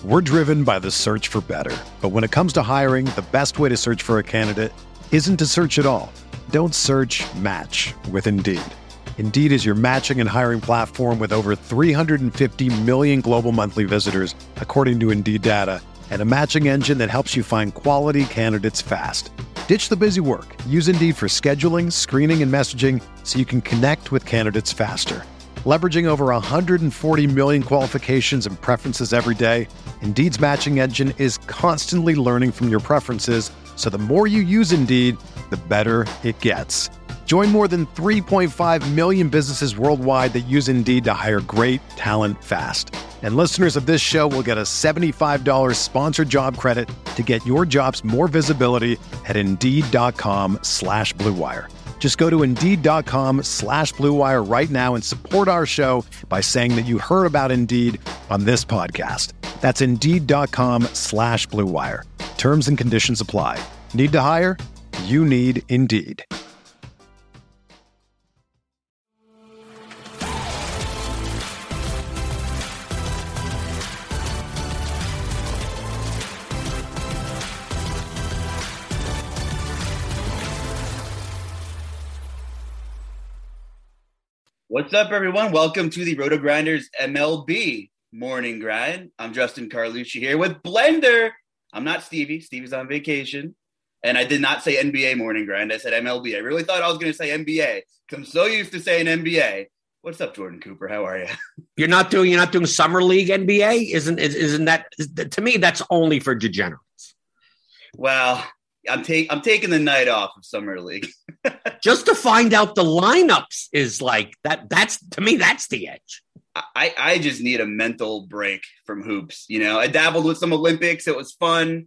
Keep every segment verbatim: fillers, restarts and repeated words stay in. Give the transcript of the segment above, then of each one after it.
We're driven by the search for better. But when it comes to hiring, the best way to search for a candidate isn't to search at all. Don't search, match with Indeed. Indeed is your matching and hiring platform with over three hundred fifty million global monthly visitors, according to Indeed data, and a matching engine that helps you find quality candidates fast. Ditch the busy work. Use Indeed for scheduling, screening, and messaging so you can connect with candidates faster. Leveraging over one hundred forty million qualifications and preferences every day, Indeed's matching engine is constantly learning from your preferences, so the more you use Indeed, the better it gets. Join more than three point five million businesses worldwide that use Indeed to hire great talent fast. And listeners of this show will get a seventy-five dollars sponsored job credit to get your jobs more visibility at Indeed.com slash Blue Wire. Just go to Indeed.com slash Blue Wire right now and support our show by saying that you heard about Indeed on this podcast. That's Indeed.com slash Blue Wire. Terms and conditions apply. Need to hire? You need Indeed. What's up, everyone? Welcome to the Roto Grinders M L B Morning Grind. I'm Justin Carlucci here with Blender. I'm not Stevie. Stevie's on vacation. And I did not say N B A Morning Grind. I said M L B. I really thought I was going to say N B A because I'm so used to saying N B A. What's up, Jordan Cooper? How are you? You're not doing you're not doing Summer League N B A? Isn't isn't that to me that's only for degenerates? Well, I'm take I'm taking the night off of Summer League. Just to find out the lineups is like that. That's to me, that's the edge. I, I just need a mental break from hoops. You know, I dabbled with some Olympics. It was fun.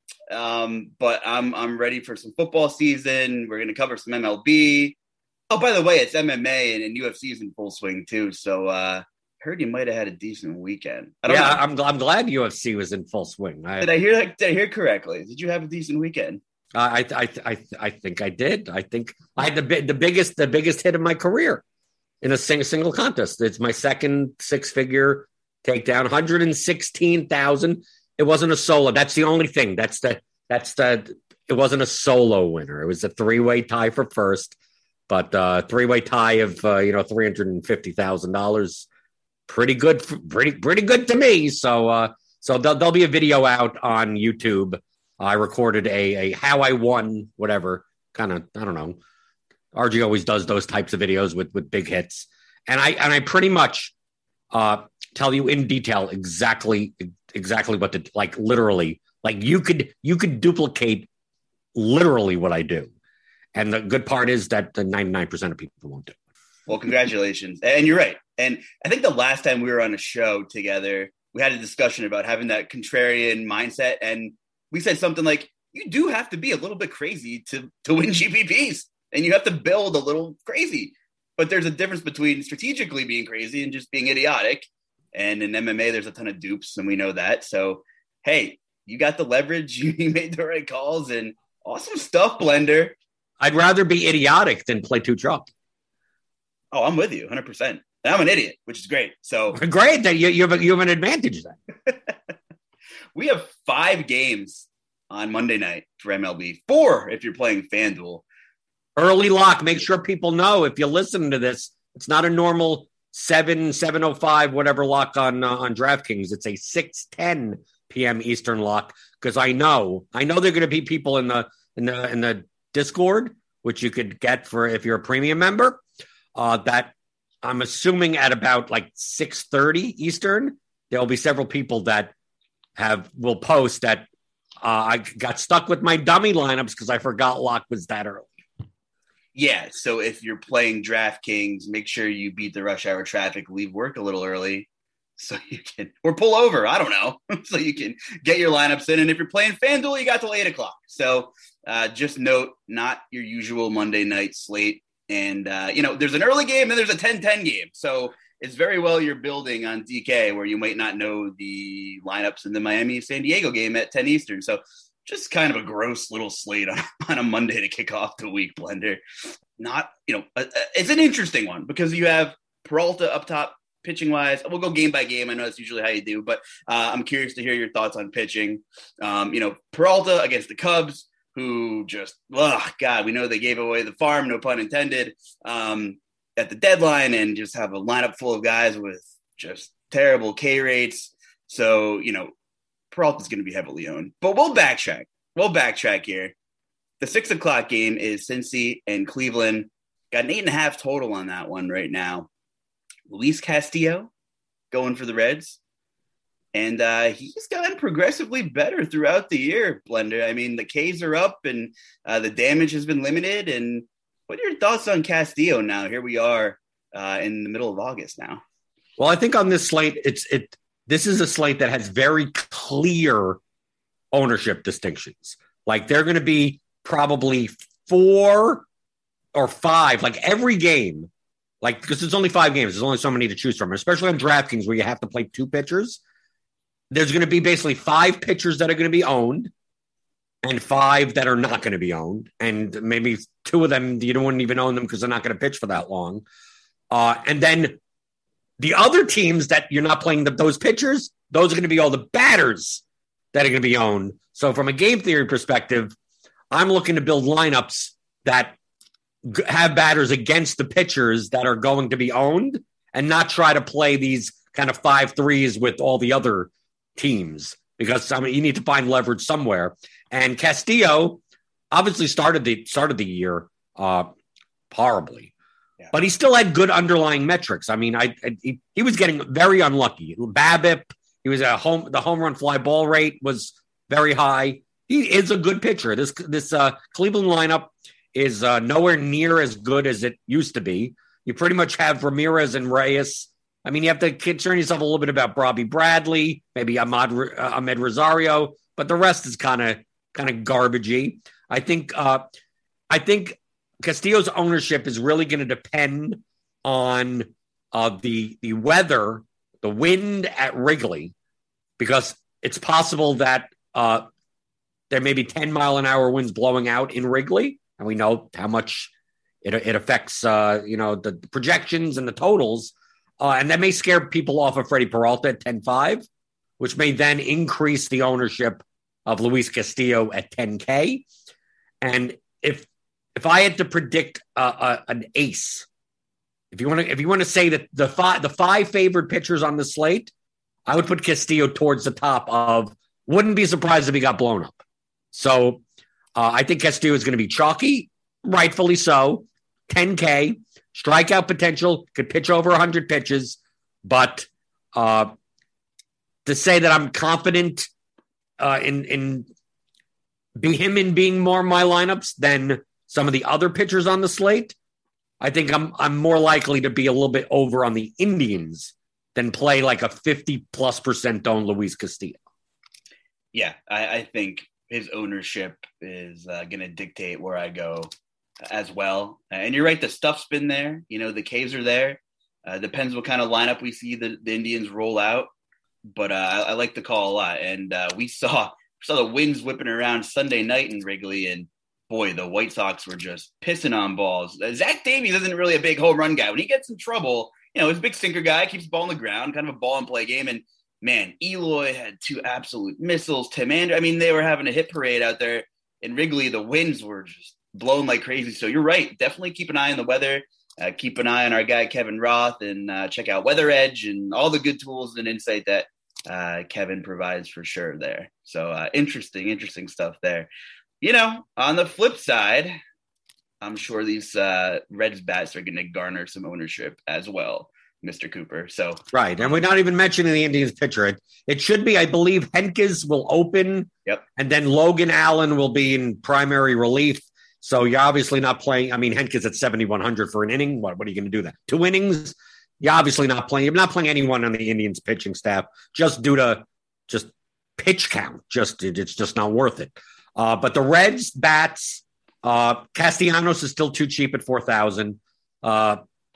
Um, but I'm I'm ready for some football season. We're going to cover some M L B. Oh, by the way, it's M M A and, and U F C is in full swing too. So uh heard you might have had a decent weekend. I don't yeah, know. I'm I'm glad U F C was in full swing. I, did I hear that? Did I hear correctly? Did you have a decent weekend? I, I I I think I did. I think I had the the biggest the biggest hit of my career in a single single contest. It's my second six figure takedown, one hundred sixteen thousand. It wasn't a solo. That's the only thing. That's the that's the. It wasn't a solo winner. It was a three way tie for first, but uh, three way tie of uh, you know three hundred and fifty thousand dollars. Pretty good. Pretty pretty good to me. So uh, so there'll, there'll be a video out on YouTube. I recorded a, a how I won, whatever, kind of, I don't know. R G always does those types of videos with, with big hits. And I and I pretty much uh, tell you in detail exactly exactly what to, like literally, like you could you could duplicate literally what I do. And the good part is that the ninety-nine percent of people won't do it. Well, congratulations. And you're right. And I think the last time we were on a show together, we had a discussion about having that contrarian mindset. And we said something like, you do have to be a little bit crazy to, to win G P Ps, and you have to build a little crazy. But there's a difference between strategically being crazy and just being idiotic. And in M M A, there's a ton of dupes, and we know that. So, hey, you got the leverage. You made the right calls, and awesome stuff, Blender. I'd rather be idiotic than play two chop. Oh, I'm with you, one hundred percent. And I'm an idiot, which is great. So great that you, you, have, a, you have an advantage then. We have five games on Monday night for M L B. Four if you're playing FanDuel. Early lock. Make sure people know if you listen to this, it's not a normal seven, seven oh five, whatever lock on uh, on DraftKings. It's a six ten p.m. Eastern lock because I know I know there are going to be people in the in the in the Discord, which you could get for if you're a premium member. Uh, that I'm assuming at about like six thirty Eastern, there will be several people that have will post that uh, I got stuck with my dummy lineups because I forgot lock was that early. Yeah, so if you're playing DraftKings, make sure you beat the rush hour traffic, leave work a little early so you can, or pull over, I don't know, so you can get your lineups in. And if you're playing FanDuel, you got till eight o'clock. So uh, just note, not your usual Monday night slate. And, uh, you know, there's an early game and there's a ten ten game. So it's very well you're building on D K where you might not know the lineups in the Miami-San Diego game at ten Eastern. So just kind of a gross little slate on, on a Monday to kick off the week, Blender. Not, you know, uh, it's an interesting one because you have Peralta up top pitching wise, we'll go game by game. I know that's usually how you do, but uh, I'm curious to hear your thoughts on pitching. Um, you know, Peralta against the Cubs, who just, oh God, we know they gave away the farm, no pun intended, um, at the deadline, and just have a lineup full of guys with just terrible K rates. So, you know, Peralta's going to be heavily owned, but we'll backtrack. We'll backtrack here. The six o'clock game is Cincy and Cleveland. Got an eight and a half total on that one right now. Luis Castillo going for the Reds. And uh, he's gotten progressively better throughout the year, Blender. I mean, the Ks are up and uh, the damage has been limited. And what are your thoughts on Castillo now? Here we are uh, in the middle of August now. Well, I think on this slate, it's it. This is a slate that has very clear ownership distinctions. Like they're going to be probably four or five, like every game, like because it's only five games. There's only so many to choose from, especially on DraftKings where you have to play two pitchers. There's going to be basically five pitchers that are going to be owned and five that are not going to be owned. And maybe two of them, you don't wouldn't even own them because they're not going to pitch for that long. Uh, and then the other teams that you're not playing the, those pitchers, those are going to be all the batters that are going to be owned. So from a game theory perspective, I'm looking to build lineups that g- have batters against the pitchers that are going to be owned and not try to play these kind of five threes with all the other teams, because I mean you need to find leverage somewhere. And Castillo obviously started the started the year uh, horribly, yeah. But he still had good underlying metrics. I mean, I, I he, he was getting very unlucky. BABIP, he was a home the home run fly ball rate was very high. He is a good pitcher. This this uh, Cleveland lineup is uh, nowhere near as good as it used to be. You pretty much have Ramirez and Reyes. I mean, you have to concern yourself a little bit about Bobby Bradley, maybe Ahmad, uh, Ahmed Rosario, but the rest is kind of kind of garbagey. I think uh, I think Castillo's ownership is really going to depend on uh, the the weather, the wind at Wrigley, because it's possible that uh, there may be ten mile an hour winds blowing out in Wrigley, and we know how much it it affects uh, you know the projections and the totals. Uh, and that may scare people off of Freddie Peralta at ten five, which may then increase the ownership of Luis Castillo at ten K. And if if I had to predict uh, uh, an ace, if you want to if you want to say that the five the five favored pitchers on the slate, I would put Castillo towards the top of. Wouldn't be surprised if he got blown up. So uh, I think Castillo is going to be chalky, rightfully so. ten K. Strikeout potential, could pitch over one hundred pitches, but uh, to say that I'm confident uh, in in be him in being more my lineups than some of the other pitchers on the slate, I think I'm I'm more likely to be a little bit over on the Indians than play like a fifty plus percent owned Luis Castillo. Yeah, I, I think his ownership is uh, going to dictate where I go as well. And you're right, the stuff's been there. You know, the Ks are there. Uh, depends what kind of lineup we see the, the Indians roll out. But uh, I, I like the call a lot. And uh, we saw saw the winds whipping around Sunday night in Wrigley. And, boy, the White Sox were just pissing on balls. Uh, Zach Davies isn't really a big home run guy. When he gets in trouble, you know, he's a big sinker guy, keeps the ball on the ground, kind of a ball and play game. And, man, Eloy had two absolute missiles. Tim Andrew, I mean, they were having a hit parade out there in Wrigley. The winds were just blown like crazy. So you're right. Definitely keep an eye on the weather. Uh, keep an eye on our guy, Kevin Roth, and uh, check out Weather Edge and all the good tools and insight that uh, Kevin provides for sure there. So uh, interesting, interesting stuff there. You know, on the flip side, I'm sure these uh, Reds bats are going to garner some ownership as well, Mister Cooper. So right. And we're not even mentioning the Indians pitcher. It, it should be, I believe, Henkes will open. Yep. And then Logan Allen will be in primary relief. So you're obviously not playing. I mean, Henkes at seventy-one hundred for an inning. What, what are you going to do that? Two innings? You're obviously not playing. You're not playing anyone on the Indians pitching staff just due to just pitch count. Just It's just not worth it. Uh, but the Reds bats, uh, Castellanos is still too cheap at four thousand. Uh,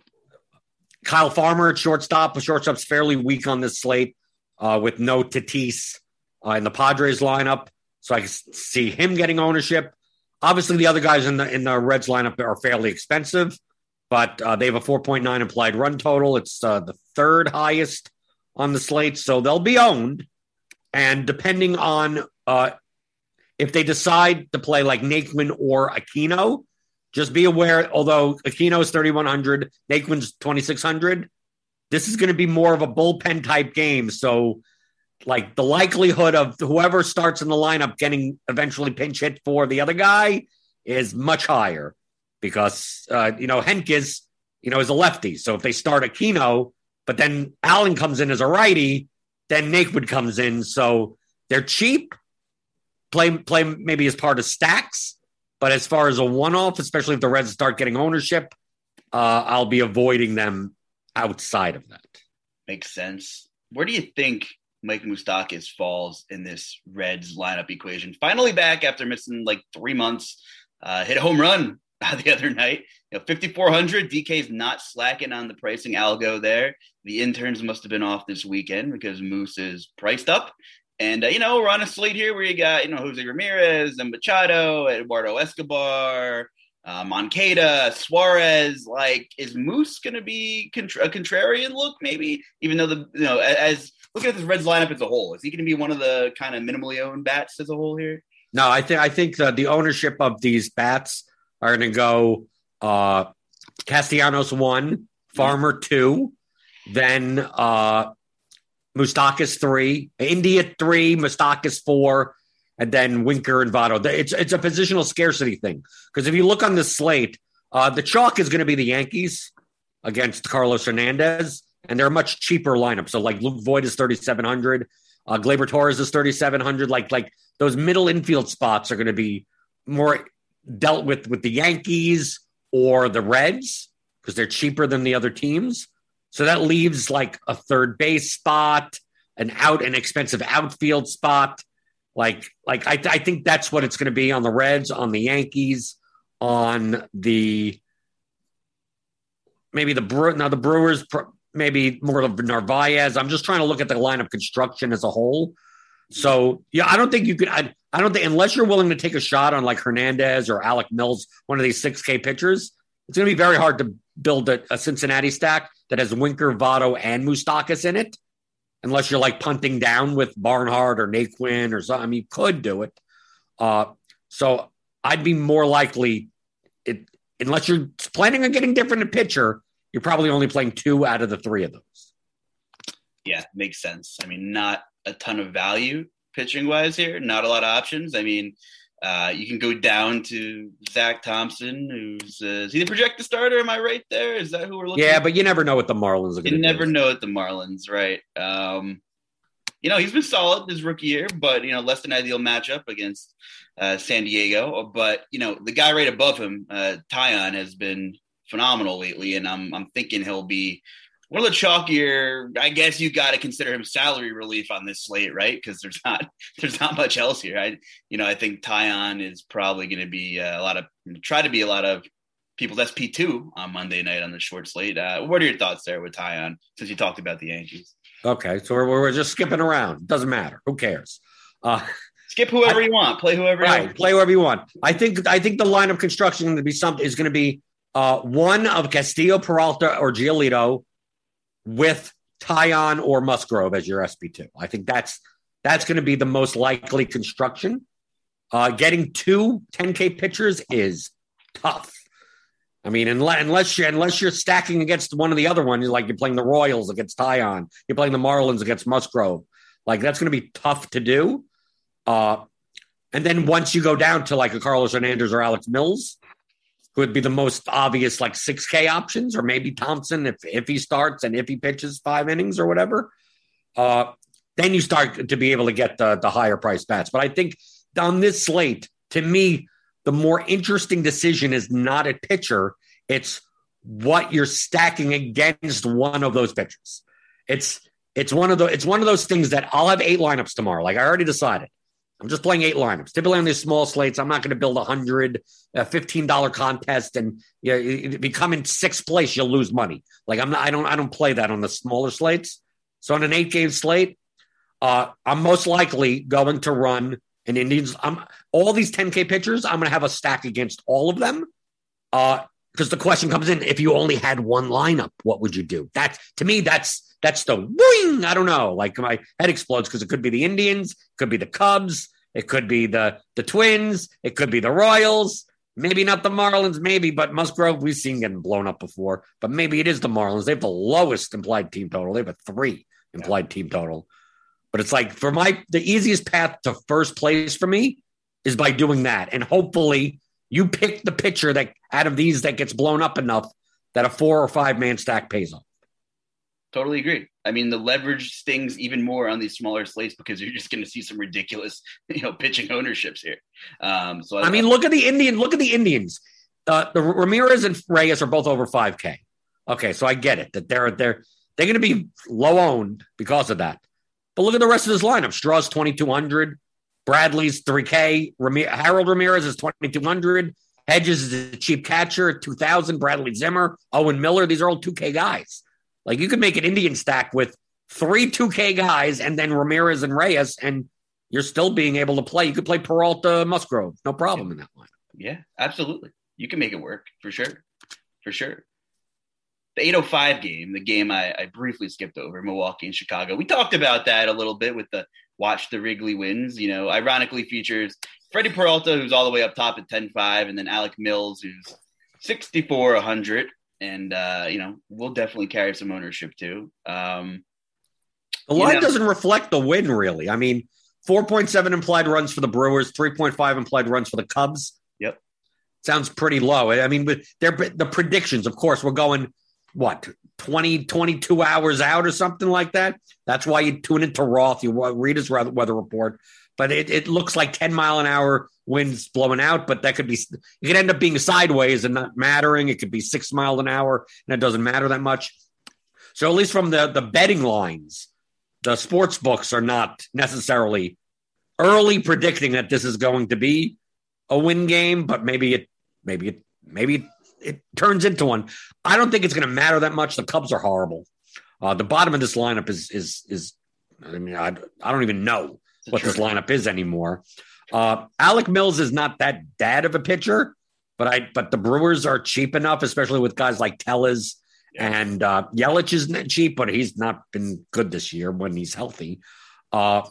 Kyle Farmer at shortstop. The shortstop's fairly weak on this slate uh, with no Tatis uh, in the Padres lineup. So I can see him getting ownership. Obviously, the other guys in the in the Reds lineup are fairly expensive, but uh, they have a four point nine implied run total. It's uh, the third highest on the slate, so they'll be owned. And depending on uh, if they decide to play like Naquin or Aquino, just be aware, although Aquino is thirty-one hundred, Naquin's twenty-six hundred, this is going to be more of a bullpen type game. So like the likelihood of whoever starts in the lineup getting eventually pinch hit for the other guy is much higher because, uh, you know, Henkes, you know, is a lefty. So if they start Aquino, but then Allen comes in as a righty, then Naquin comes in. So they're cheap, play, play maybe as part of stacks. But as far as a one-off, especially if the Reds start getting ownership, uh, I'll be avoiding them outside of that. Makes sense. Where do you think Mike Moustakas falls in this Reds lineup equation? Finally back after missing like three months. Uh, hit a home run the other night. You know, fifty-four hundred. D K's not slacking on the pricing algo there. The interns must have been off this weekend because Moose is priced up. And, uh, you know, we're on a slate here where you got, you know, Jose Ramirez and Machado, Eduardo Escobar, uh, Moncada, Suarez. Like, is Moose going to be contra- a contrarian look maybe? Even though, the you know, as looking at this Reds lineup as a whole, is he going to be one of the kind of minimally owned bats as a whole here? No, I think I think uh, the ownership of these bats are going to go uh, Castellanos one, Farmer two, then uh, Moustakas three, India three, Moustakas four, and then Winker and Votto. It's it's a positional scarcity thing because if you look on the slate, uh, the chalk is going to be the Yankees against Carlos Hernandez, and they're a much cheaper lineup. So like Luke Voit is thirty-seven hundred, uh, Gleyber Torres is thirty-seven hundred. Like like those middle infield spots are going to be more dealt with with the Yankees or the Reds because they're cheaper than the other teams. So that leaves like a third base spot, an out, an expensive outfield spot. Like, like I, I think that's what it's going to be on the Reds, on the Yankees, on the maybe the Bre- now the Brewers, maybe more of Narvaez. I'm just trying to look at the lineup construction as a whole. So yeah, I don't think you could. I, I don't think unless you're willing to take a shot on like Hernandez or Alec Mills, one of these six K pitchers, it's going to be very hard to build a, a Cincinnati stack that has Winker, Votto, and Moustakas in it, unless you're like punting down with Barnhart or Naquin or something. I mean, you could do it. Uh, so I'd be more likely, it, unless you're planning on getting different in pitcher, you're probably only playing two out of the three of those. Yeah, makes sense. I mean, not a ton of value pitching wise here, not a lot of options. I mean, Uh, you can go down to Zach Thompson, who's uh, is he the projected starter? Am I right there? Is that who we're looking yeah, at? But you never know what the Marlins are going to do. You never know at the Marlins, right? Um, you know, he's been solid his rookie year, but, you know, less than ideal matchup against uh, San Diego. But, you know, the guy right above him, uh, Taillon, has been phenomenal lately, and I'm I'm thinking he'll be one of the chalkier. I guess you got to consider him salary relief on this slate, right? Because there's not there's not much else here. I you know I think Taillon is probably going to be uh, a lot of try to be a lot of people's S P two on Monday night on the short slate. Uh, what are your thoughts there with Taillon since you talked about the Yankees? Okay, so we're we're just skipping around. Doesn't matter. Who cares? Uh, Skip whoever I, you want. Play whoever. Right. You want. Play whoever you want. I think I think the lineup construction is going to be something is going to be uh, one of Castillo, Peralta, or Giolito, with Taillon or Musgrove as your S P two. I think that's that's going to be the most likely construction. Uh, getting two ten K pitchers is tough. I mean, unless unless you're, unless you're stacking against one of the other ones, like you're playing the Royals against Taillon, you're playing the Marlins against Musgrove. Like that's going to be tough to do. Uh, and then once you go down to like a Carlos Hernandez or Alex Mills, who would be the most obvious like six K options, or maybe Thompson if if he starts and if he pitches five innings or whatever, uh, then you start to be able to get the, the higher price bats. But I think on this slate, to me, the more interesting decision is not a pitcher. It's what you're stacking against one of those pitchers. It's it's one of the it's one of those things that I'll have eight lineups tomorrow. Like I already decided. I'm just playing eight lineups. Typically on these small slates, I'm not going to build a hundred, a fifteen dollar contest, and you know, if you come in sixth place, you'll lose money. Like I'm not, I don't, I don't play that on the smaller slates. So on an eight game slate, uh, I'm most likely going to run an Indians. I'm all these ten K pitchers. I'm going to have a stack against all of them. Uh, because the question comes in, if you only had one lineup, what would you do? That, to me, that's that's the wing. I don't know. Like my head explodes because it could be the Indians, it could be the Cubs, it could be the the Twins, it could be the Royals, maybe not the Marlins, maybe, but Musgrove, we've seen getting blown up before, but maybe it is the Marlins. They have the lowest implied team total. They have a three implied yeah. team total. But it's like, for my, the easiest path to first place for me is by doing that. And hopefully you pick the pitcher that out of these that gets blown up enough that a four or five man stack pays off. Totally agree. I mean, the leverage stings even more on these smaller slates because you're just going to see some ridiculous, you know, pitching ownerships here. Um, so I, I mean, look at the Indian. Look at the Indians. Uh, the Ramirez and Reyes are both over five K. Okay, so I get it that they're they're they're going to be low owned because of that. But look at the rest of this lineup. Straw's twenty-two hundred. Bradley's three K. Ramir- Harold Ramirez is twenty-two hundred. Hedges is a cheap catcher, two thousand. Bradley Zimmer, Owen Miller. These are all two K guys. Like, you could make an Indian stack with three two K guys and then Ramirez and Reyes, and you're still being able to play. You could play Peralta, Musgrove. No problem in that line. Yeah, absolutely. You can make it work for sure. For sure. The eight oh five game, the game I, I briefly skipped over, Milwaukee and Chicago. We talked about that a little bit with the watch the Wrigley wins. You know, ironically features Freddie Peralta, who's all the way up top at ten five, and then Alec Mills, who's sixty-four hundred. And, uh, you know, we'll definitely carry some ownership too. Um, the line know, doesn't reflect the win, really. I mean, four point seven implied runs for the Brewers, three point five implied runs for the Cubs. Yep. Sounds pretty low. I mean, but they're the predictions, of course, we're going, what, twenty, twenty-two hours out or something like that. That's why you tune into Roth, you read his weather report. But it, it looks like ten mile an hour winds blowing out, but that could be, it could end up being sideways and not mattering. It could be six miles an hour and it doesn't matter that much. So at least from the, the betting lines, the sports books are not necessarily early predicting that this is going to be a win game, but maybe it, maybe it, maybe it, it turns into one. I don't think it's going to matter that much. The Cubs are horrible. Uh, the bottom of this lineup is, is, is, I mean, I, I don't even know what this lineup is anymore. Uh, Alec Mills is not that bad of a pitcher, but I but the Brewers are cheap enough, especially with guys like Tellez yeah. and uh, Yelich is not cheap, but he's not been good this year when he's healthy. Uh,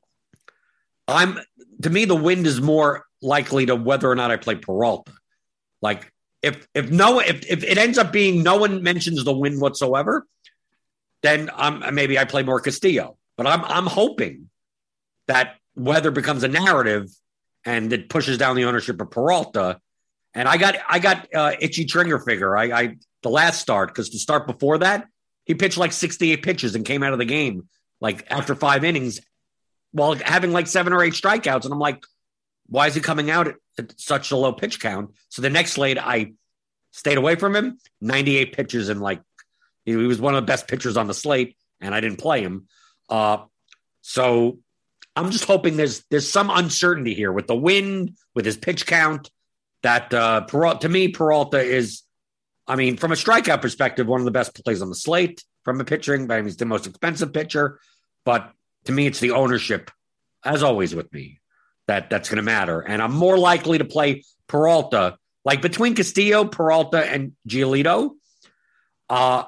I'm to me the wind is more likely to whether or not I play Peralta. Like if if no if if it ends up being no one mentions the wind whatsoever, then I'm maybe I play more Castillo. But I'm I'm hoping that weather becomes a narrative and it pushes down the ownership of Peralta. And I got, I got uh, itchy trigger figure. I, I, the last start, because the start before that, he pitched like sixty-eight pitches and came out of the game like after five innings while having like seven or eight strikeouts. And I'm like, why is he coming out at, at such a low pitch count? So the next slate, I stayed away from him, ninety-eight pitches. And like, he, he was one of the best pitchers on the slate and I didn't play him. Uh, so I'm just hoping there's there's some uncertainty here with the wind, with his pitch count, that uh, Peralta, to me, Peralta is, I mean, from a strikeout perspective, one of the best plays on the slate from a pitching. I mean, he's the most expensive pitcher. But to me, it's the ownership, as always with me, that that's going to matter. And I'm more likely to play Peralta. Like between Castillo, Peralta, and Giolito, uh,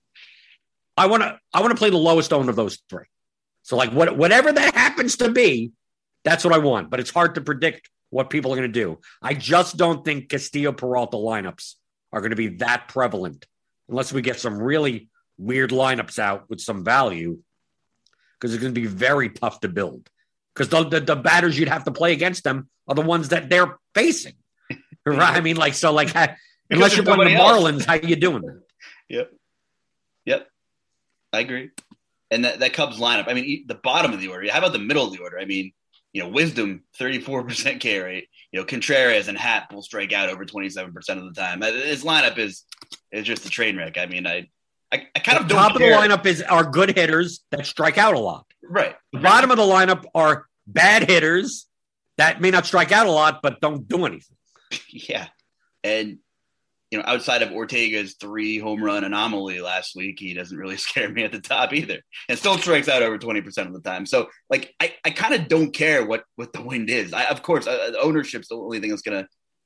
I want to I want to play the lowest owned of those three. So, like, what, whatever that happens to be, that's what I want. But it's hard to predict what people are going to do. I just don't think Castillo-Peralta lineups are going to be that prevalent unless we get some really weird lineups out with some value, because it's going to be very tough to build. Because the, the, the batters you'd have to play against them are the ones that they're facing. Right? I mean, like, so, like, unless you're playing the Marlins, else. How are you doing that? Yep. Yep. I agree. And that, that Cubs lineup, I mean, the bottom of the order, how about the middle of the order? I mean, you know, Wisdom, thirty-four percent K rate. You know, Contreras and Happ will strike out over twenty-seven percent of the time. His lineup is is just a train wreck. I mean, I I, I kind the of don't top care. Of the lineup is are good hitters that strike out a lot. Right. The bottom of the lineup are bad hitters that may not strike out a lot, but don't do anything. Yeah. And, you know, outside of Ortega's three home run anomaly last week, he doesn't really scare me at the top either, and still strikes out over twenty percent of the time. So, like, I, I kind of don't care what, what the wind is. I, of course, uh, ownership's the only thing that's going to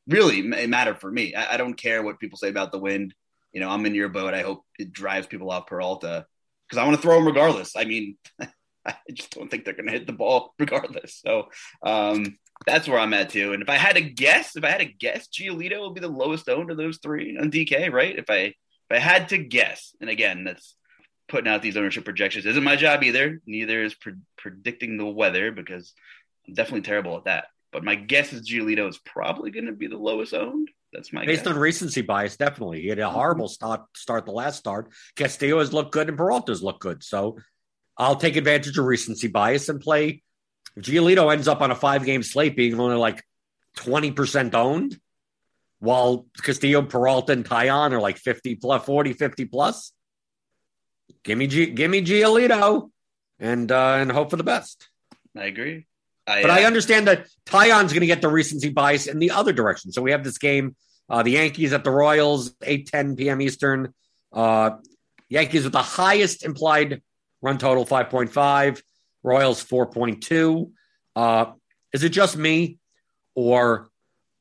really matter for me. I, I don't care what people say about the wind. You know, I'm in your boat. I hope it drives people off Peralta because I want to throw him regardless. I mean, I just don't think they're going to hit the ball regardless. So um, that's where I'm at too. And if I had to guess, if I had to guess, Giolito will be the lowest owned of those three on D K, right? If I if I had to guess, and again, that's putting out these ownership projections isn't my job either. Neither is pre- predicting the weather because I'm definitely terrible at that. But my guess is Giolito is probably going to be the lowest owned. That's my Based guess. on recency bias, definitely. He had a horrible start, start the last start. Castillo has looked good and Peralta's looked good. So I'll take advantage of recency bias and play. If Giolito ends up on a five-game slate being only like twenty percent owned, while Castillo, Peralta, and Taillon are like fifty plus, forty, fifty plus, give me, G, give me Giolito and, uh, and hope for the best. I agree. I, but uh, I understand that Taillon's going to get the recency bias in the other direction. So we have this game, uh, the Yankees at the Royals, eight ten p.m. Eastern. Uh, Yankees with the highest implied run total, five point five. Royals, four point two. Uh, is it just me or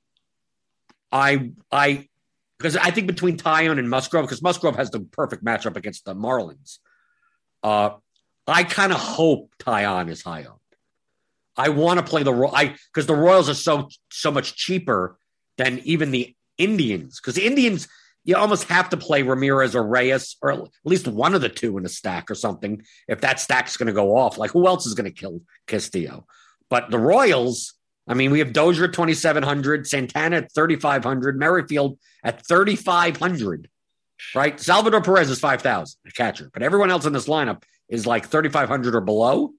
I I because I think between Taillon and Musgrove, because Musgrove has the perfect matchup against the Marlins, uh, I kind of hope Taillon is high owned. I want to play the I because the Royals are so so much cheaper than even the Indians. Because the Indians, you almost have to play Ramirez or Reyes or at least one of the two in a stack or something if that stack's going to go off. Like who else is going to kill Castillo? But the Royals, I mean, we have Dozier at twenty-seven hundred, Santana at thirty-five hundred, Merrifield at thirty-five hundred. Right? Salvador Perez is five thousand, a catcher, but everyone else in this lineup is like thirty-five hundred or below.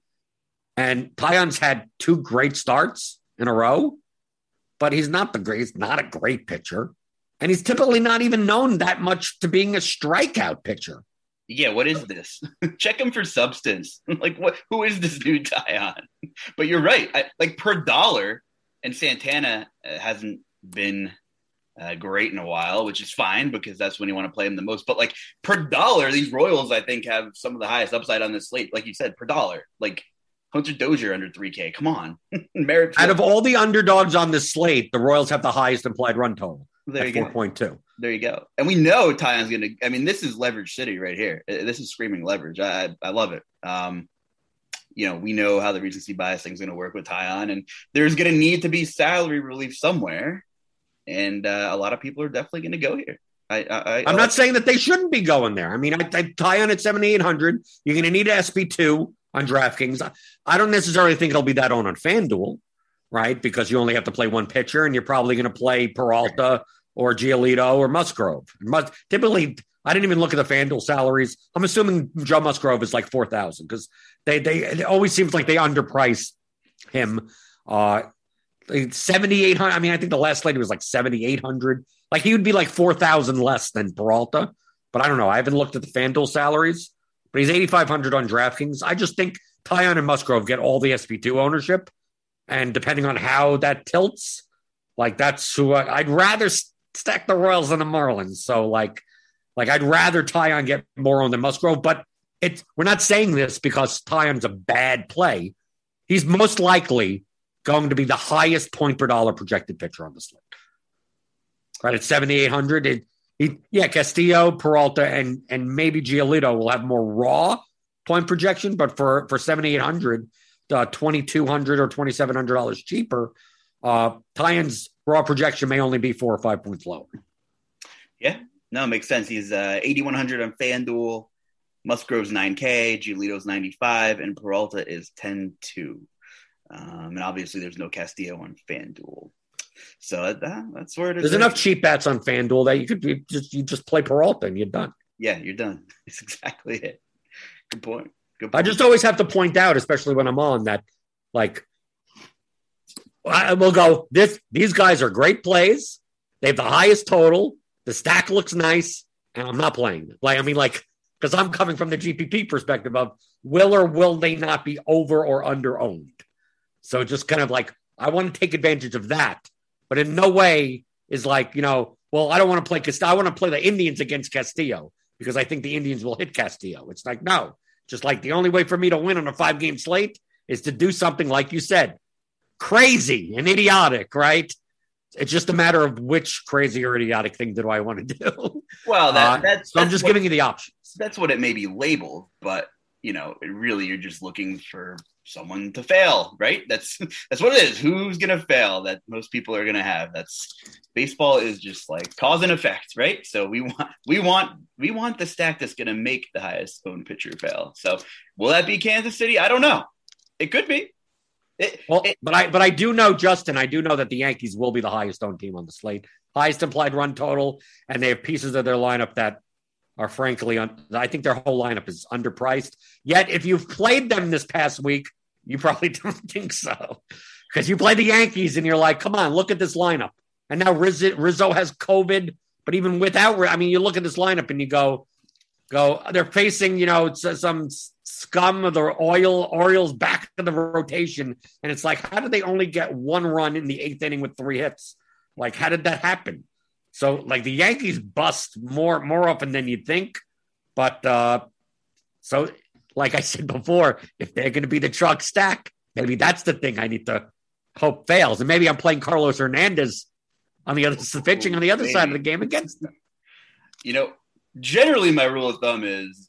And Taillon's had two great starts in a row, but he's not the great, he's not a great pitcher. And he's typically not even known that much to being a strikeout pitcher. Yeah, what is this? Check him for substance. Like, what? Who is this new Taillon? But you're right. I, like, per dollar, and Santana uh, hasn't been uh, great in a while, which is fine because that's when you want to play him the most. But, like, per dollar, these Royals, I think, have some of the highest upside on this slate. Like you said, per dollar. Like, Hunter Dozier under three K. Come on. Out of all the underdogs on this slate, the Royals have the highest implied run total. There you four point two. There you go. And we know Taillon's going to – I mean, this is leverage city right here. This is screaming leverage. I I, I love it. Um, you know, we know how the recency bias thing is going to work with Taillon, and there's going to need to be salary relief somewhere. And uh, a lot of people are definitely going to go here. I, I, I'm I not like saying that they shouldn't be going there. I mean, I, I Taillon at seventy-eight hundred. You're going to need an S P two on DraftKings. I don't necessarily think it'll be that on on FanDuel, right? Because you only have to play one pitcher, and you're probably going to play Peralta or Giolito or Musgrove. Mus- typically, I didn't even look at the FanDuel salaries. I'm assuming Joe Musgrove is like four thousand because they, they it always seems like they underprice him. Uh, seventy-eight hundred. I mean, I think the last slate was like seventy-eight hundred. Like he would be like four thousand less than Peralta. But I don't know. I haven't looked at the FanDuel salaries, but he's eighty-five hundred on DraftKings. I just think Taillon and Musgrove get all the S P two ownership. And depending on how that tilts, like that's who I, I'd rather stack the Royals than the Marlins. So like, like I'd rather Taillon get more on than Musgrove, but it's, we're not saying this because Taillon's a bad play. He's most likely going to be the highest point per dollar projected pitcher on the slate. Right at seventy-eight hundred. It, he, yeah, Castillo, Peralta, and and maybe Giolito will have more raw point projection, but for, for seventy-eight hundred, uh, twenty-two hundred or twenty-seven hundred dollars cheaper, uh, Taillon's raw projection may only be four or five points lower. Yeah, no, it makes sense. He's uh, eighty-one hundred on FanDuel, Musgrove's nine K, Giolito's ninety-five, and Peralta is ten two. Um, and obviously there's no Castillo on FanDuel. So that, that's where it is. There's enough cheap bats on FanDuel that you could you just you just play Peralta and you're done. Yeah, you're done. That's exactly it. Good point. Good point. I just always have to point out, especially when I'm on, that like I will go, this these guys are great plays. They have the highest total. The stack looks nice, and I'm not playing them. Like I mean, like because I'm coming from the G P P perspective of will or will they not be over or under owned. So just kind of like I want to take advantage of that. But in no way is like, you know, well, I don't want to play Castillo. I want to play the Indians against Castillo because I think the Indians will hit Castillo. It's like, no, just like the only way for me to win on a five game slate is to do something like you said, crazy and idiotic, right? It's just a matter of which crazy or idiotic thing do I want to do. Well, that, uh, that's, so I'm that's just what, giving you the options. That's what it may be labeled, but you know, it really, you're just looking for someone to fail, right? That's that's what it is. Who's gonna fail? That most people are gonna have. That's baseball is just like cause and effect, right? So we want we want we want the stack that's gonna make the highest owned pitcher fail. So will that be Kansas City? I don't know. It could be. It, well, it, but I but I do know, Justin, I do know that the Yankees will be the highest owned team on the slate, highest implied run total, and they have pieces of their lineup that are frankly, un- I think their whole lineup is underpriced. Yet, if you've played them this past week, you probably don't think so. Because you play the Yankees and you're like, come on, look at this lineup. And now Rizzo, Rizzo has COVID, but even without, I mean, you look at this lineup and you go, go, they're facing, you know, some scum of the oil Orioles back in the rotation. And it's like, how did they only get one run in the eighth inning with three hits? Like, how did that happen? So, like, the Yankees bust more more often than you'd think. But, uh, so, like I said before, if they're going to be the truck stack, maybe that's the thing I need to hope fails. And maybe I'm playing Carlos Hernandez on the other pitching on the other maybe. side of the game against them. You know, generally my rule of thumb is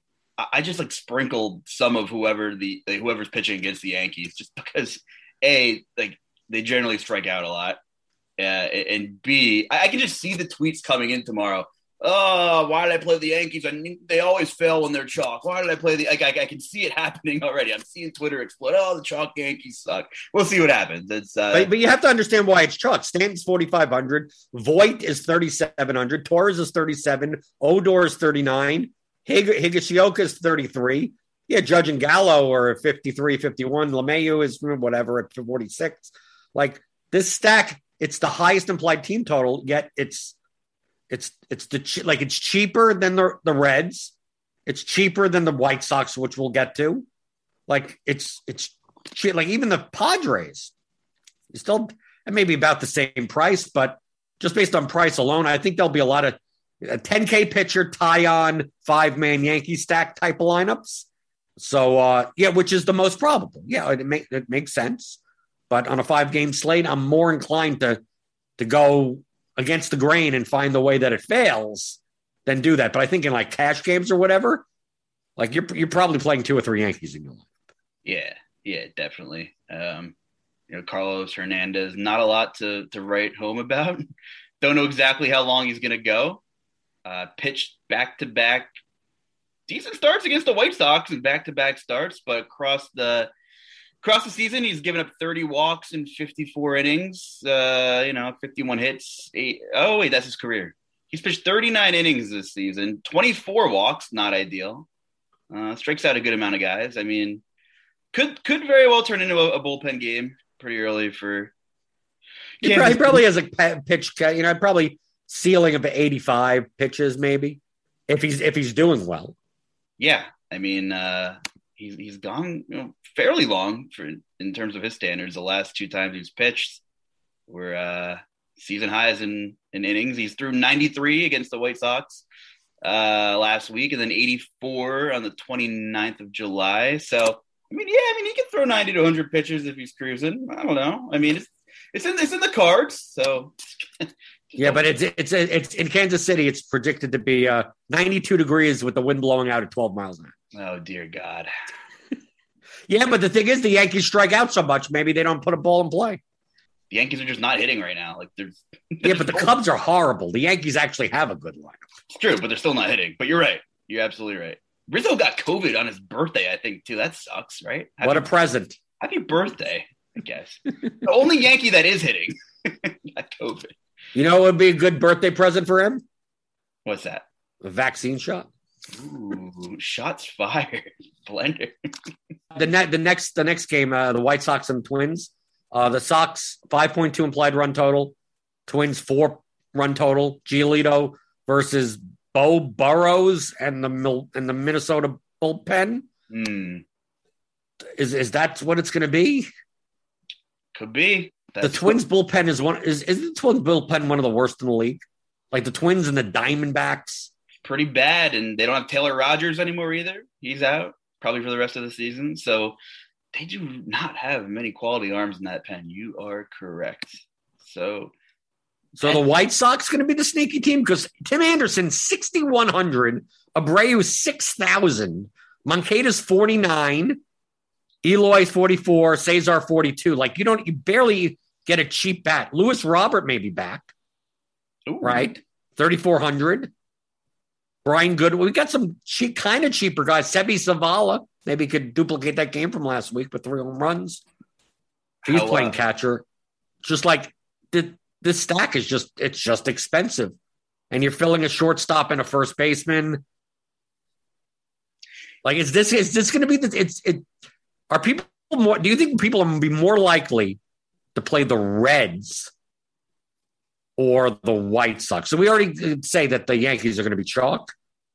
I just, like, sprinkle some of whoever the like, whoever's pitching against the Yankees just because, A, like, they generally strike out a lot. Uh, and B, I, I can just see the tweets coming in tomorrow. Oh, why did I play the Yankees? I mean, they always fail when they're chalk. Why did I play the? Like, I, I can see it happening already. I'm seeing Twitter explode. Oh, the chalk Yankees suck. We'll see what happens. It's uh, but, but you have to understand why it's chalk. Stanton's forty-five hundred. Voit is thirty-seven hundred. Torres is thirty-seven. Odor is thirty-nine. Hig- Higashioka is thirty-three. Yeah, Judge and Gallo are at fifty-three, fifty-one. LeMahieu is whatever at forty-six. Like, this stack, it's the highest implied team total, yet it's it's it's the like it's cheaper than the the Reds, it's cheaper than the White Sox, which we'll get to. Like, it's it's cheap. Like, even the Padres, is still it may be about the same price, but just based on price alone, I think there'll be a lot of a ten K pitcher tie on five man Yankee stack type of lineups. So uh, yeah, which is the most probable. Yeah, it make it makes sense. But on a five-game slate, I'm more inclined to to go against the grain and find the way that it fails than do that. But I think in, like, cash games or whatever, like, you're you're probably playing two or three Yankees in your life. Yeah, yeah, definitely. Um, you know, Carlos Hernandez, not a lot to to write home about. Don't know exactly how long he's going to go. Uh, pitched back-to-back decent starts against the White Sox and back-to-back starts, but across the Across the season, he's given up thirty walks in fifty-four innings, uh, you know, fifty-one hits. Eight, oh, wait, that's his career. He's pitched thirty-nine innings this season, twenty-four walks, not ideal. Uh, strikes out a good amount of guys. I mean, could could very well turn into a, a bullpen game pretty early for He probably, he probably has a pitch, you know, probably ceiling of eighty-five pitches maybe, if he's if he's doing well. Yeah, I mean, uh, he's he's gone, you know, fairly long for in terms of his standards. The last two times he's pitched were uh, season highs in, in innings. He's threw ninety-three against the White Sox uh, last week, and then eighty-four on the twenty-ninth of July. So, I mean, yeah, I mean, he can throw ninety to one hundred pitches if he's cruising. I don't know. I mean, it's it's in it's in the cards. So, yeah, but it's it's it's in Kansas City. It's predicted to be uh, ninety-two degrees with the wind blowing out at twelve miles an hour. Oh dear God. Yeah, but the thing is, the Yankees strike out so much, maybe they don't put a ball in play. The Yankees are just not hitting right now. Like, they're, they're yeah, but the Cubs are horrible. The Yankees actually have a good lineup. It's true, but they're still not hitting. But you're right. You're absolutely right. Rizzo got COVID on his birthday, I think, too. That sucks, right? Happy, what a present. Happy birthday, I guess. The only Yankee that is hitting got COVID. You know what would be a good birthday present for him? What's that? A vaccine shot. Ooh, shots fired. Blender. the, ne- the next the next game, uh, the White Sox and Twins. Uh, the Sox, five point two implied run total. Twins, four run total. Giolito versus Bo Burrows and the Mil- and the Minnesota bullpen. Mm. Is is that what it's going to be? Could be. That's the Twins cool. bullpen is one. Is is the Twins bullpen one of the worst in the league? Like the Twins and the Diamondbacks. Pretty bad, and they don't have Taylor Rogers anymore either. He's out probably for the rest of the season. So they do not have many quality arms in that pen. You are correct. So So the White Sox going to be the sneaky team because Tim Anderson, sixty-one hundred, Abreu, six thousand, Monkeda's forty-nine, Eloy's forty-four, Cesar forty-two. Like you don't, you barely get a cheap bat. Lewis Robert may be back, Ooh. right? thirty-four hundred. Brian Goodwin. We got some cheap, kind of cheaper guys. Sebi Zavala maybe could duplicate that game from last week with three home runs. He's How, playing uh, catcher. Just like the, this stack is just, it's just expensive. And you're filling a shortstop and a first baseman. Like, is this, is this going to be the, it's, it, are people more, do you think people are going to be more likely to play the Reds or the White Sox? So we already say that the Yankees are going to be chalk.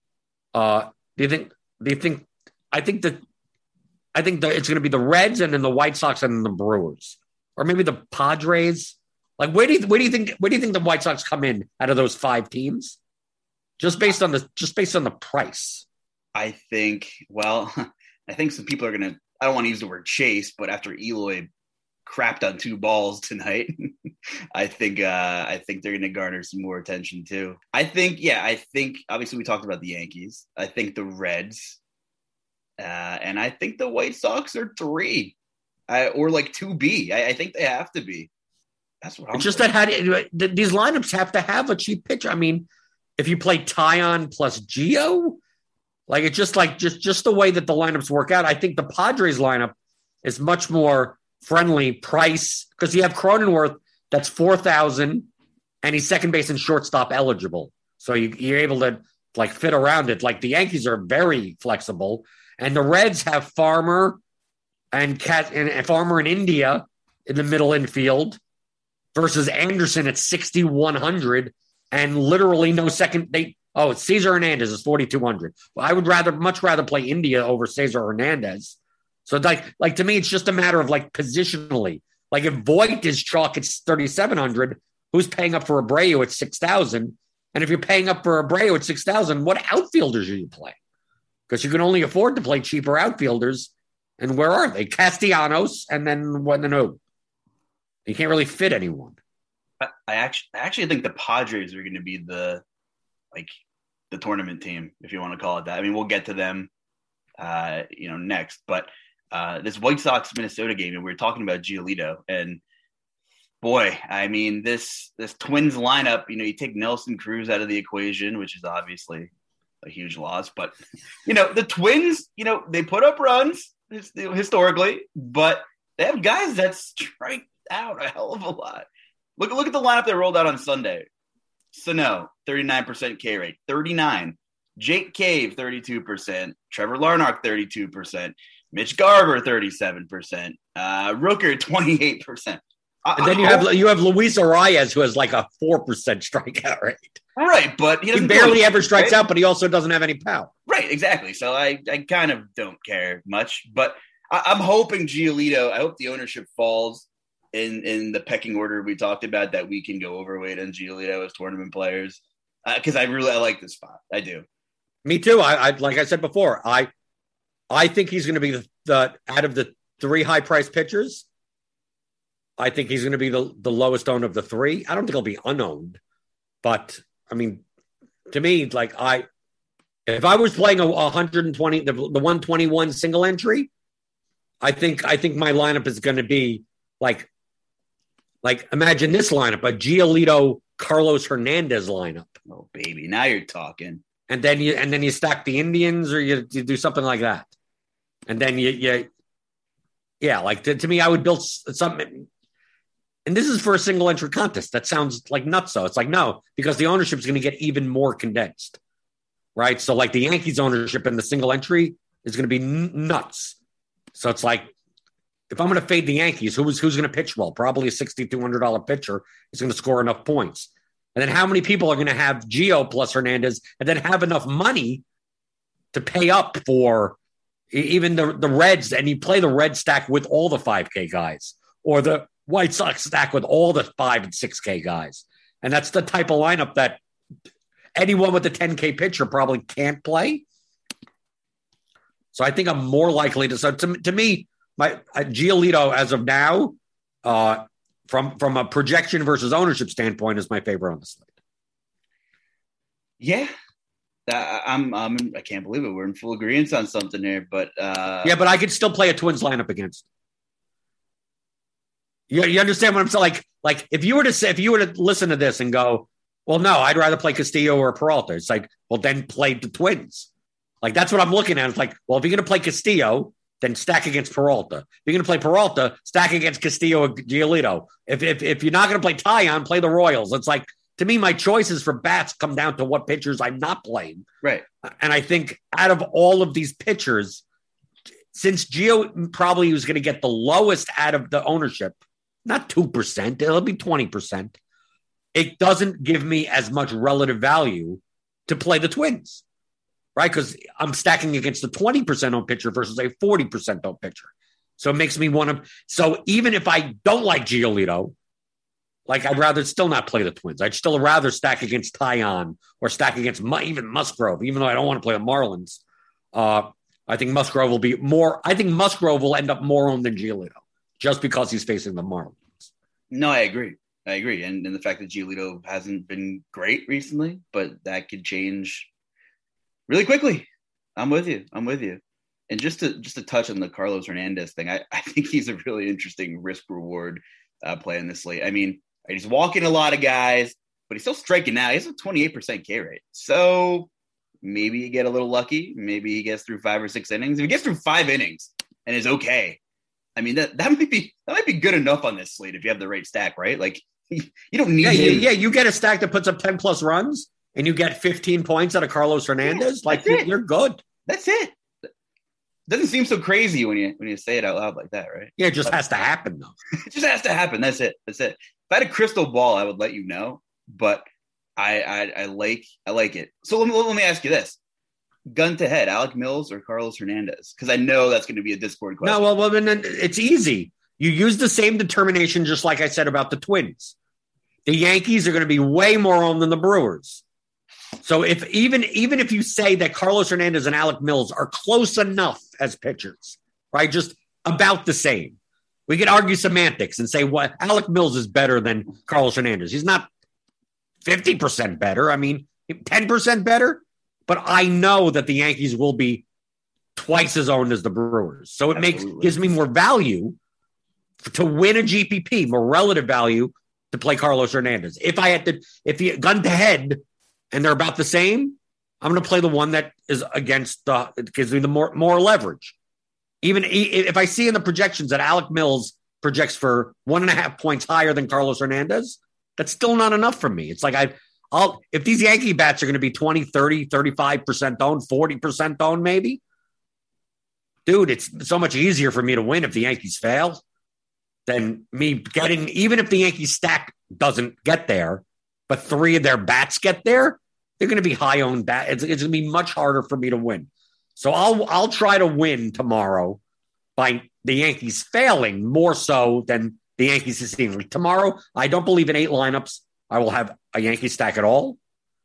Uh, do you think, do you think, I think that, I think that it's going to be the Reds and then the White Sox and then the Brewers, or maybe the Padres. Like, where do you, where do you think, where do you think the White Sox come in out of those five teams? Just based on the, just based on the price. I think, well, I think some people are going to, I don't want to use the word chase, but after Eloy crapped on two balls tonight, I think uh, I think they're going to garner some more attention too. I think, yeah, I think obviously we talked about the Yankees. I think the Reds, uh, and I think the White Sox are three, I, or like two B. I, I think they have to be. That's what I'm. It's just thinking. that how do, these lineups have to have a cheap pitcher. I mean, if you play Tyon plus Gio, like it's just like just just the way that the lineups work out. I think the Padres lineup is much more friendly price because you have Cronenworth that's four thousand and he's second base and shortstop eligible. So you, you're able to like fit around it. Like the Yankees are very flexible and the Reds have Farmer and Cat and, and Farmer in India in the middle infield versus Anderson at sixty-one hundred and literally no second. They, oh, Cesar Hernandez is forty-two hundred. Well, I would rather, much rather play India over Cesar Hernandez. So like, like to me, it's just a matter of like positionally. Like if Voit is chalk, it's thirty-seven hundred. Who's paying up for Abreu at six thousand? And if you're paying up for Abreu at six thousand, what outfielders are you playing? Because you can only afford to play cheaper outfielders. And where are they? Castellanos, and then what? Then who? You can't really fit anyone. I, I actually, I actually think the Padres are going to be the like the tournament team, if you want to call it that. I mean, we'll get to them, uh, you know, next, but. Uh, this White Sox Minnesota game, and we were talking about Giolito, and boy, I mean, this this Twins lineup, you know, you take Nelson Cruz out of the equation, which is obviously a huge loss, but, you know, the Twins, you know, they put up runs historically, but they have guys that strike out a hell of a lot. Look, look at the lineup they rolled out on Sunday. Sano, thirty-nine percent K rate, thirty-nine. Jake Cave, thirty-two percent. Trevor Larnach, thirty-two percent. Mitch Garver, thirty-seven percent. Uh, Rooker, twenty-eight percent. I, and then you have you have Luis Arias, who has like a four percent strikeout rate. Right, but he, he barely ever strikes right? out, but he also doesn't have any power. Right, exactly. So I, I kind of don't care much, but I, I'm hoping Giolito, I hope the ownership falls in, in the pecking order we talked about, that we can go overweight on Giolito as tournament players, because uh, I really I like this spot. I do. Me too. I, I like I said before, I I think he's going to be the, the out of the three high priced pitchers. I think he's going to be the, the lowest owned of the three. I don't think he'll be unowned, but I mean, to me, like I, if I was playing a, a one hundred twenty, the, the one twenty-one single entry, I think I think my lineup is going to be like, like imagine this lineup, a Giolito Carlos Hernandez lineup. Oh baby, now you're talking. And then you and then you stack the Indians, or you, you do something like that, and then you, you yeah, like to, to me, I would build something. And this is for a single entry contest. That sounds like nuts. So it's like no, because the ownership is going to get even more condensed, right? So like the Yankees ownership in the single entry is going to be n- nuts. So it's like if I'm going to fade the Yankees, who's who's going to pitch well? Probably a sixty-two hundred dollars pitcher is going to score enough points. And then how many people are going to have Gio plus Hernandez and then have enough money to pay up for even the, the Reds? And you play the Red stack with all the five K guys, or the White Sox stack with all the five and six K guys. And that's the type of lineup that anyone with a ten K pitcher probably can't play. So I think I'm more likely to. So to, to me, my uh, Giolito as of now, uh, from from a projection versus ownership standpoint, is my favorite on the slate. Yeah, I, I'm, I'm, I can't believe it. We're in full agreement on something here, but uh, yeah, but I could still play a Twins lineup against. You, you understand what I'm saying? Like, like if you were to say, if you were to listen to this and go, well, no, I'd rather play Castillo or Peralta. It's like, well, then play the Twins. Like, that's what I'm looking at. It's like, well, if you're going to play Castillo, then stack against Peralta. If you're going to play Peralta, stack against Castillo or Giolito. If, if, if you're not going to play Taillon, play the Royals. It's like, to me, my choices for bats come down to what pitchers I'm not playing. Right. And I think out of all of these pitchers, since Gio probably was going to get the lowest out of the ownership, not two percent, it'll be twenty percent. It doesn't give me as much relative value to play the Twins, right? Because I'm stacking against the twenty percent owned pitcher versus a forty percent owned pitcher. So it makes me want to. So even if I don't like Giolito, like I'd rather still not play the Twins. I'd still rather stack against Taillon or stack against even Musgrove, even though I don't want to play the Marlins. Uh, I think Musgrove will be more. I think Musgrove will end up more owned than Giolito just because he's facing the Marlins. No, I agree. I agree. And, and the fact that Giolito hasn't been great recently, but that could change really quickly. I'm with you. I'm with you. And just to just to touch on the Carlos Hernandez thing, I, I think he's a really interesting risk reward uh, play in this slate. I mean, he's walking a lot of guys, but he's still striking out. He has a twenty-eight percent K rate. So maybe you get a little lucky. Maybe he gets through five or six innings. If he gets through five innings and is okay, I mean, that, that might be that might be good enough on this slate if you have the right stack, right? Like, you don't need yeah, him. yeah, you get a stack that puts up ten plus runs and you get fifteen points out of Carlos Hernandez. Yeah, like, you're, you're good. That's it. Doesn't seem so crazy when you when you say it out loud like that, right? Yeah, it just but, has to happen, though. It just has to happen. That's it. That's it. If I had a crystal ball, I would let you know, but I I, I like I like it. So let me let me ask you this: gun to head, Alec Mills or Carlos Hernandez? Because I know that's going to be a Discord question. No, well, well, then it's easy. You use the same determination, just like I said about the Twins. The Yankees are going to be way more owned than the Brewers. So if even even if you say that Carlos Hernandez and Alec Mills are close enough as pitchers, right, just about the same, we could argue semantics and say what well, Alec Mills is better than Carlos Hernandez. He's not fifty percent better. I mean, ten percent better. But I know that the Yankees will be twice as owned as the Brewers. So it Absolutely. makes gives me more value to win a G P P, more relative value to play Carlos Hernandez. If I had to, if you gun to head and they're about the same, I'm going to play the one that is against the, it gives me the more, more leverage. Even if I see in the projections that Alec Mills projects for one and a half points higher than Carlos Hernandez, that's still not enough for me. It's like I, I'll, if these Yankee bats are going to be twenty, thirty, thirty-five percent owned, forty percent owned, maybe, dude, it's so much easier for me to win if the Yankees fail than me getting, even if the Yankees stack doesn't get there, but three of their bats get there, they're going to be high owned bat. It's, it's going to be much harder for me to win. So I'll, I'll try to win tomorrow by the Yankees failing more so than the Yankees succeeding. Tomorrow, I don't believe in eight lineups I will have a Yankee stack at all.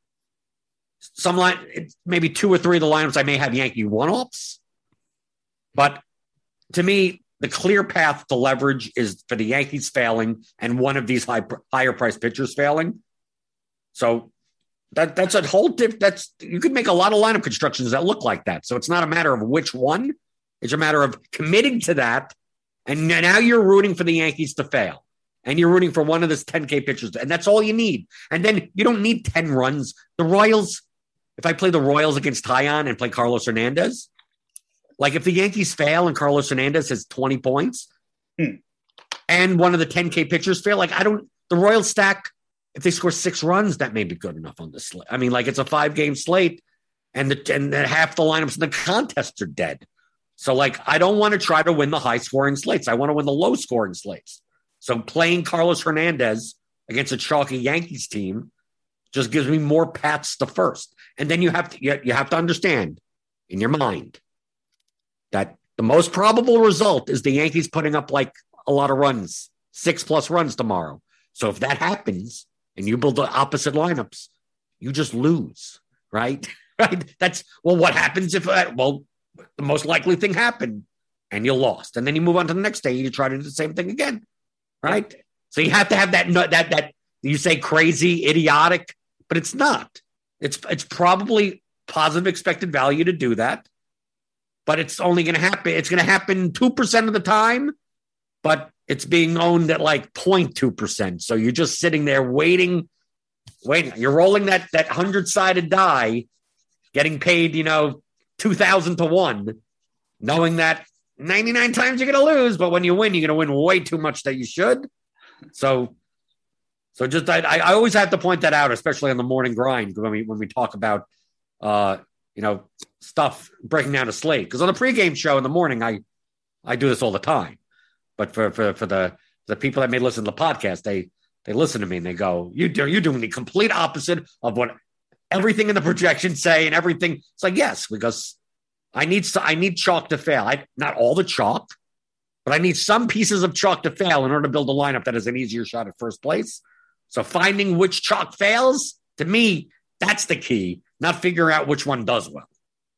Some line, maybe two or three of the lineups I may have Yankee one-offs. But to me, the clear path to leverage is for the Yankees failing and one of these high, higher price pitchers failing. So that that's a whole tip. That's you could make a lot of lineup constructions that look like that. So it's not a matter of which one; it's a matter of committing to that. And now you're rooting for the Yankees to fail, and you're rooting for one of this ten K pitchers, and that's all you need. And then you don't need ten runs. The Royals. If I play the Royals against Taillon and play Carlos Hernandez, like if the Yankees fail and Carlos Hernandez has twenty points hmm. and one of the ten K pitchers fail, like I don't, the Royals stack, if they score six runs, that may be good enough on this slate. I mean, like it's a five game slate and the, and the, half the lineups in the contests are dead. So like, I don't want to try to win the high scoring slates. I want to win the low scoring slates. So playing Carlos Hernandez against a chalky Yankees team just gives me more paths to first. And then you have to, you have to understand in your mind that the most probable result is the Yankees putting up like a lot of runs, six plus runs tomorrow. So if that happens and you build the opposite lineups, you just lose, right? Right? That's, well, what happens if, uh, well, the most likely thing happened and you lost. And then you move on to the next day and you try to do the same thing again, right? So you have to have that, that, that you say crazy, idiotic, but it's not. It's, it's probably positive expected value to do that, but it's only going to happen. It's going to happen two percent of the time, but it's being owned at like zero point two percent. So you're just sitting there waiting, waiting. You're rolling that, that hundred sided die, getting paid, you know, two thousand to one, knowing that ninety-nine times you're going to lose, but when you win, you're going to win way too much that you should. So, so just, I, I always have to point that out, especially on the morning grind when we, when we talk about, uh, you know, stuff breaking down a slate. Cause on the pregame show in the morning, I, I do this all the time, but for, for, for the, the people that may listen to the podcast, they, they listen to me and they go, you do, you're doing the complete opposite of what everything in the projections say and everything. It's like, yes, because I need, I need chalk to fail. I, not all the chalk, but I need some pieces of chalk to fail in order to build a lineup that has an easier shot at first place. So finding which chalk fails, to me, that's the key, not figuring out which one does well.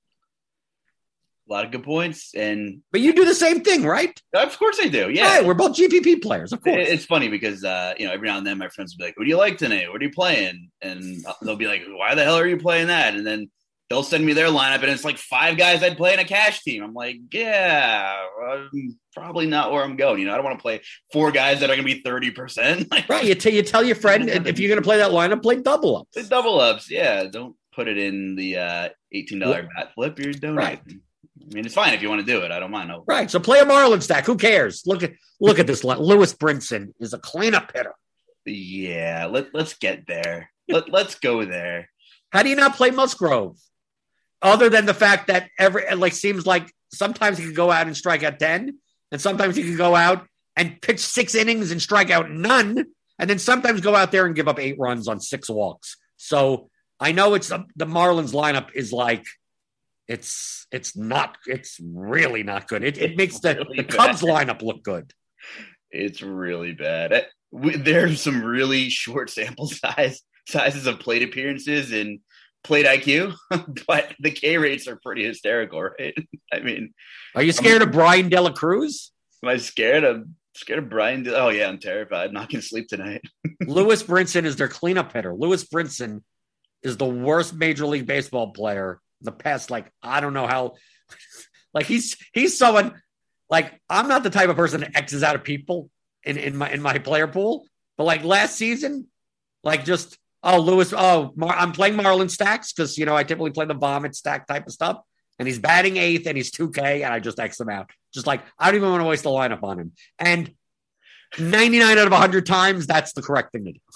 A lot of good points. and But you do the same thing, right? Of course I do, yeah. Right, we're both G P P players, of course. It's funny because, uh, you know, every now and then my friends will be like, what do you like tonight? What are you playing? And they'll be like, why the hell are you playing that? And then they'll send me their lineup, and it's like five guys I'd play in a cash team. I'm like, yeah, I'm probably not where I'm going. You know, I don't want to play four guys that are going to be thirty percent. Like, right. You, t- you tell your friend, if you're going to play that lineup, play double ups. Play double ups, yeah. Don't put it in the uh, eighteen dollars well, bat flip. You're donating. Right. I mean, it's fine if you want to do it. I don't mind. No. Right. So play a Marlin stack. Who cares? Look at look at this. Lewis Brinson is a cleanup hitter. Yeah, let, let's get there. Let, let's go there. How do you not play Musgrove? Other than the fact that every it like seems like sometimes he can go out and strike out ten, and sometimes he can go out and pitch six innings and strike out none, and then sometimes go out there and give up eight runs on six walks. So I know it's a, the Marlins lineup is like it's it's not it's really not good. It, it makes the, really the Cubs lineup look good. It's really bad. We, there's some really short sample size sizes of plate appearances and plate I Q, but the K rates are pretty hysterical, right? I mean, are you scared I'm, of Brian De La Cruz? Am I scared? I'm scared of Brian. De- oh yeah, I'm terrified. I'm not going to sleep tonight. Lewis Brinson is their cleanup hitter. Lewis Brinson is the worst Major League Baseball player in the past. Like, I don't know how, like he's, he's someone like, I'm not the type of person that X's out of people in, in my, in my player pool, but like last season, like just, oh, Lewis, oh, Mar- I'm playing Marlin stacks because, you know, I typically play the vomit stack type of stuff. And he's batting eighth and he's two K and I just X him out. Just like, I don't even want to waste the lineup on him. And ninety-nine out of one hundred times, that's the correct thing to do.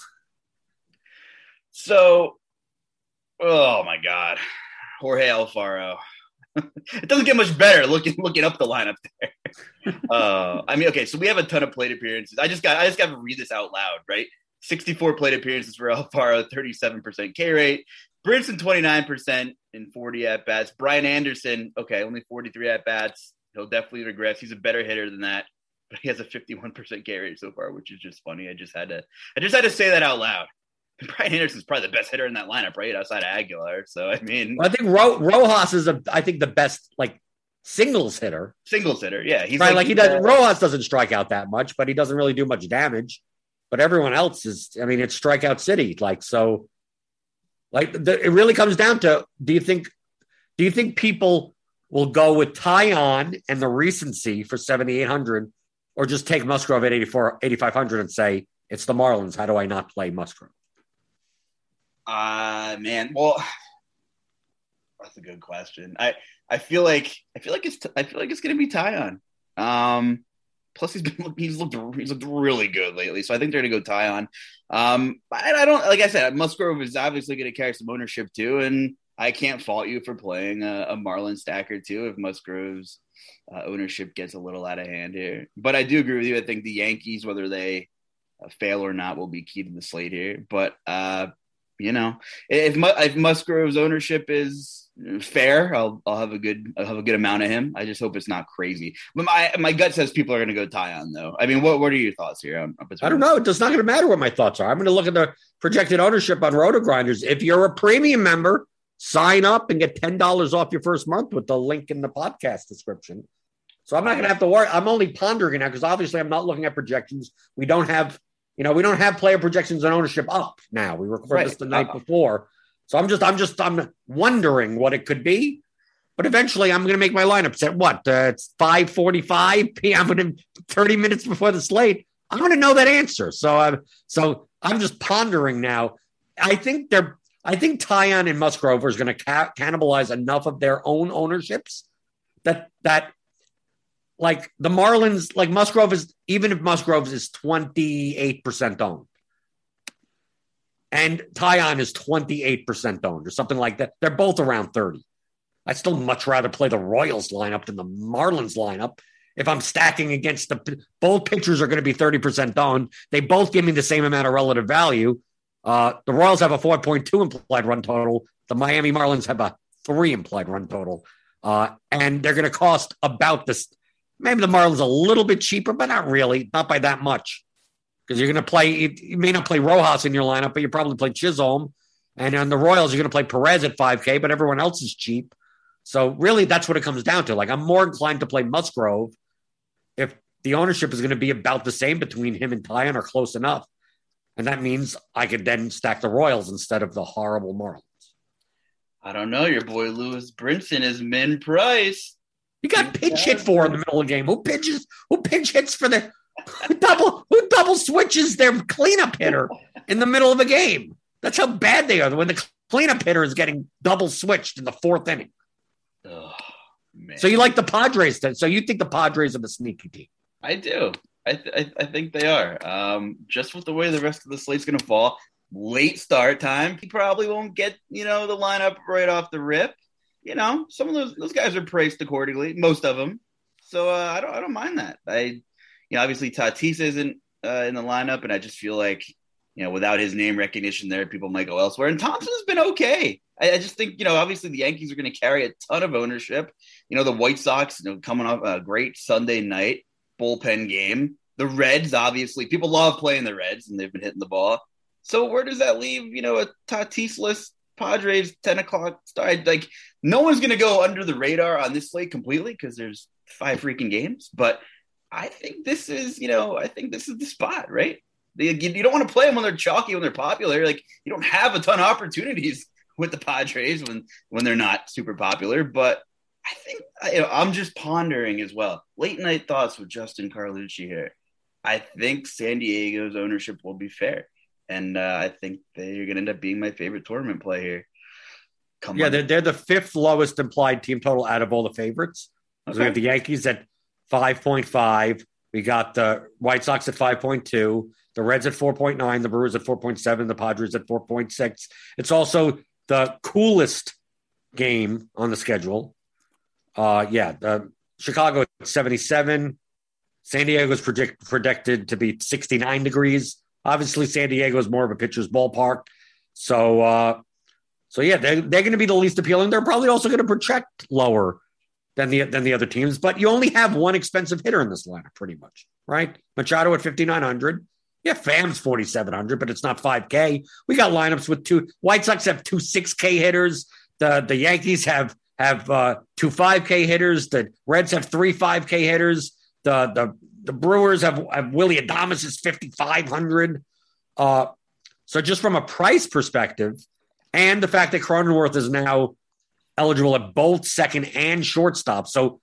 So, oh my God, Jorge Alfaro. It doesn't get much better looking looking up the lineup there. uh, I mean, okay, so we have a ton of plate appearances. I just got I just got to read this out loud, right? sixty-four plate appearances for Alfaro, thirty-seven percent K rate. Brinson, twenty-nine percent in forty at-bats. Brian Anderson, okay, only forty-three at-bats. He'll definitely regress. He's a better hitter than that, but he has a fifty-one percent K rate so far, which is just funny. I just had to I just had to say that out loud. Brian Anderson's probably the best hitter in that lineup, right? Outside of Aguilar. So, I mean. I think Ro- Rojas is, a, I think, the best, like, singles hitter. Singles hitter, yeah. He's right, like, like he does. uh, Rojas doesn't strike out that much, but he doesn't really do much damage. But everyone else is, I mean, it's strikeout city. Like, so, like, the, it really comes down to, do you think, do you think people will go with Tyon and the recency for seventy-eight hundred or just take Musgrove at eighty-four, eighty-five hundred and say, it's the Marlins. How do I not play Musgrove? Uh, man, well, that's a good question. I, I feel like, I feel like it's, I feel like it's going to be Tyon. Um, Plus, he's been he's looked he's looked really good lately, so I think they're going to go Tyon. Um, I, I don't like I said, Musgrove is obviously going to carry some ownership too, and I can't fault you for playing a, a Marlin stacker too if Musgrove's uh, ownership gets a little out of hand here. But I do agree with you. I think the Yankees, whether they uh, fail or not, will be key to the slate here. But uh, you know, if if Musgrove's ownership is fair, I'll I'll have a good I'll have a good amount of him. I just hope it's not crazy. But my my gut says people are going to go Tyon though. I mean, what what are your thoughts here? On, on I don't know. It's not going to matter what my thoughts are. I'm going to look at the projected ownership on Roto Grinders. If you're a premium member, sign up and get ten dollars off your first month with the link in the podcast description. So I'm not going to have to worry. I'm only pondering it now because obviously I'm not looking at projections. We don't have You know, we don't have player projections and ownership up now. We recorded right. this the night uh, before. So I'm just, I'm just, I'm wondering what it could be. But eventually I'm going to make my lineups at what? Uh, it's five forty-five p.m. I'm thirty minutes before the slate. I'm going to know that answer. So, uh, so I'm just pondering now. I think they're, I think Taillon and Musgrove is going to ca- cannibalize enough of their own ownerships that, that like the Marlins, like Musgrove is, even if Musgrove is twenty-eight percent owned and Taillon is twenty-eight percent owned or something like that, they're both around thirty. I'd still much rather play the Royals lineup than the Marlins lineup. If I'm stacking against the both pitchers are going to be thirty percent owned. They both give me the same amount of relative value. Uh, the Royals have a four point two implied run total. The Miami Marlins have a three implied run total. Uh, and they're going to cost about this. Maybe the Marlins a little bit cheaper, but not really, not by that much. Because you're going to play, you may not play Rojas in your lineup, but you probably play Chisholm. And on the Royals, you're going to play Perez at five K, but everyone else is cheap. So really, that's what it comes down to. Like, I'm more inclined to play Musgrove if the ownership is going to be about the same between him and Taillon or close enough. And that means I could then stack the Royals instead of the horrible Marlins. I don't know. Your boy Lewis Brinson is min price. You got pinch hit for in the middle of the game. Who pitches? Who pinch hits for the who double? Who double switches their cleanup hitter in the middle of a game? That's how bad they are. When the cleanup hitter is getting double switched in the fourth inning. Oh, man. So you like the Padres then? So you think the Padres are the sneaky team? I do. I th- I think they are. Um, just with the way the rest of the slate's going to fall, late start time, he probably won't get, you know, the lineup right off the rip. You know, some of those those guys are priced accordingly, most of them. So uh, I don't I don't mind that. I, you know, obviously Tatis isn't uh, in the lineup, and I just feel like, you know, without his name recognition there, people might go elsewhere. And Thompson's been okay. I, I just think, you know, obviously the Yankees are going to carry a ton of ownership. You know, the White Sox, you know, coming off a great Sunday night bullpen game. The Reds, obviously, people love playing the Reds, and they've been hitting the ball. So where does that leave, you know, a Tatis-less Padres ten o'clock start? Like, no one's going to go under the radar on this slate completely because there's five freaking games. But I think this is, you know, I think this is the spot, right? You, you don't want to play them when they're chalky, when they're popular. Like, you don't have a ton of opportunities with the Padres when, when they're not super popular. But I think, you know, I'm just pondering as well. Late night thoughts with Justin Carlucci here. I think San Diego's ownership will be fair. And uh, I think they're going to end up being my favorite tournament play here. Come yeah, on. they're, they're the fifth lowest implied team total out of all the favorites. Okay. So we have the Yankees at five point five. We got the White Sox at five point two. The Reds at four point nine. The Brewers at four point seven. The Padres at four point six. It's also the coolest game on the schedule. Uh, yeah, the Chicago at seventy-seven. San Diego is predict, predicted to be sixty-nine degrees. Obviously, San Diego is more of a pitcher's ballpark. So, uh, so yeah, they're, they're going to be the least appealing. They're probably also going to project lower than the than the other teams. But you only have one expensive hitter in this lineup, pretty much, right? Machado at fifty-nine hundred. Yeah, Pham's forty-seven hundred, but it's not five K. We got lineups with two. White Sox have two six K hitters. The the Yankees have have uh, two five K hitters. The Reds have three five K hitters. The the the Brewers have, have Willy Adames is fifty-five hundred. Uh, so just from a price perspective, and the fact that Cronenworth is now eligible at both second and shortstop, so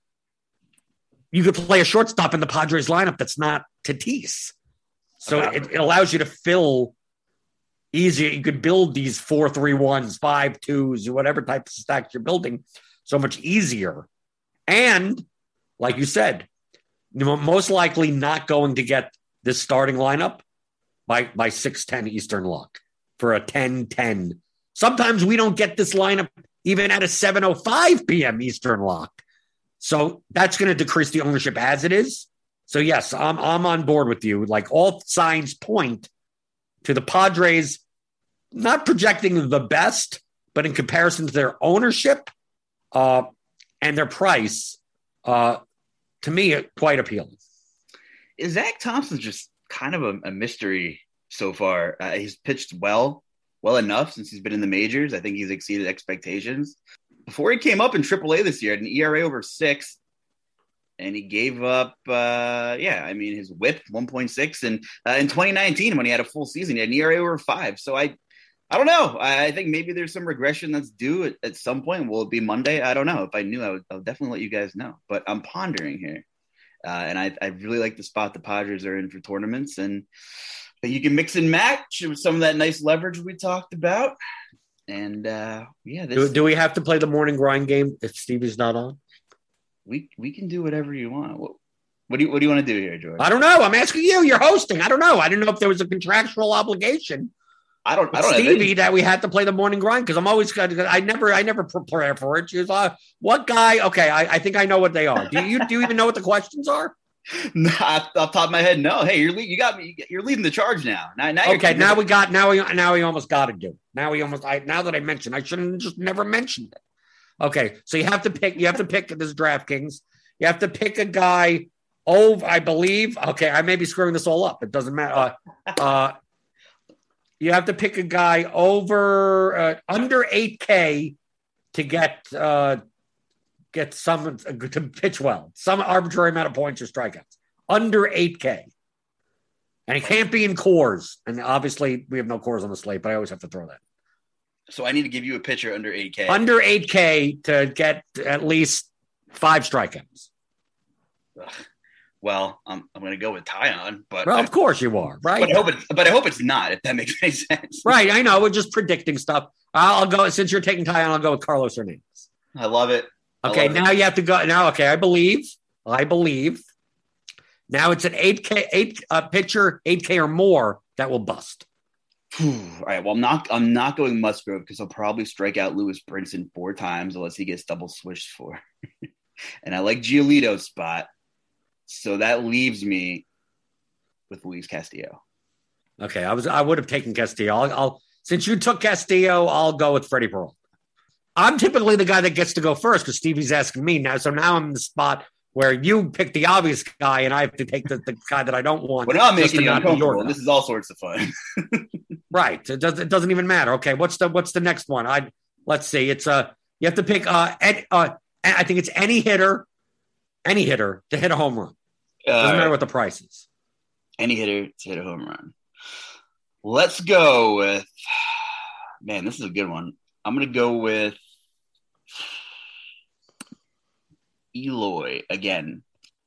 you could play a shortstop in the Padres lineup that's not Tatis. So it, it allows you to fill easier. You could build these four three ones, five twos, whatever type of stacks you're building, so much easier. And like you said, you're most likely not going to get this starting lineup by, by six ten Eastern lock for a ten ten. Sometimes we don't get this lineup even at a seven oh five p.m. Eastern lock. So that's going to decrease the ownership as it is. So, yes, I'm, I'm on board with you. Like, all signs point to the Padres not projecting the best, but in comparison to their ownership uh, and their price, uh, to me, quite appealing. Is Zach Thompson just kind of a, a mystery so far? Uh, he's pitched well, well enough since he's been in the majors. I think he's exceeded expectations. Before he came up in triple A this year, had an E R A over six and he gave up, uh, yeah, I mean, his whip one point six. And uh, in twenty nineteen, when he had a full season, he had an E R A over five. So I, I don't know. I, I think maybe there's some regression that's due at, at some point. Will it be Monday? I don't know. If I knew, I would I'll definitely let you guys know. But I'm pondering here. Uh, and I, I really like the spot the Padres are in for tournaments. And you can mix and match with some of that nice leverage we talked about. And uh, yeah, this, do, do we have to play the morning grind game if Stevie's not on? We we can do whatever you want. What, what do you what do you want to do here, George? I don't know. I'm asking you. You're hosting. I don't know. I didn't know if there was a contractual obligation. I don't. I don't Stevie that we had to play the morning grind because I'm always. I never. I never prepare for it. She was, uh, what guy? Okay, I, I think I know what they are. Do you do you even know what the questions are? No, off the top of my head, no. Hey, you're you got me. You're leading the charge now. Now, now okay. Now we got. Now we now we almost got to do. Now we almost. I now that I mentioned, I shouldn't just never mentioned it. Okay, so you have to pick. You have to pick this DraftKings. You have to pick a guy over, I believe. Okay, I may be screwing this all up. It doesn't matter. Uh, uh, you have to pick a guy over uh, under eight K to get uh, get some to pitch well, some arbitrary amount of points or strikeouts. Under eight K, and it can't be in cores. And obviously, we have no cores on the slate, but I always have to throw that. So I need to give you a pitcher under eight K. Under eight K to get at least five strikeouts. Well, I'm I'm going to go with Tyon, but well, of course you are, right? But I hope it, but I hope it's not. If that makes any sense, right? I know we're just predicting stuff. I'll go since you're taking Tyon. I'll go with Carlos Hernandez. I love it. I okay, love now it. you have to go. Now, okay, I believe. I believe. Now it's an eight K, eight uh, pitcher, eight K or more that will bust. All right. Well, I'm not. I'm not going Musgrove because I'll probably strike out Lewis Brinson four times unless he gets double switched for. And I like Giolito's spot. So that leaves me with Luis Castillo. Okay, I was I would have taken Castillo. I'll, I'll since you took Castillo, I'll go with Freddie Peralta. I'm typically the guy that gets to go first because Stevie's asking me now. So now I'm in the spot where you pick the obvious guy and I have to take the, the guy that I don't want. Well, now I'm making you uncomfortable. This is all sorts of fun. Right. It, does, it doesn't even matter. Okay, what's the what's the next one? I let's see. It's a uh, you have to pick. Uh, ed, uh, I think it's any hitter, any hitter to hit a home run. Doesn't uh, matter what the price is. Any hitter to hit a home run. Let's go with, man, this is a good one. I'm going to go with Eloy again.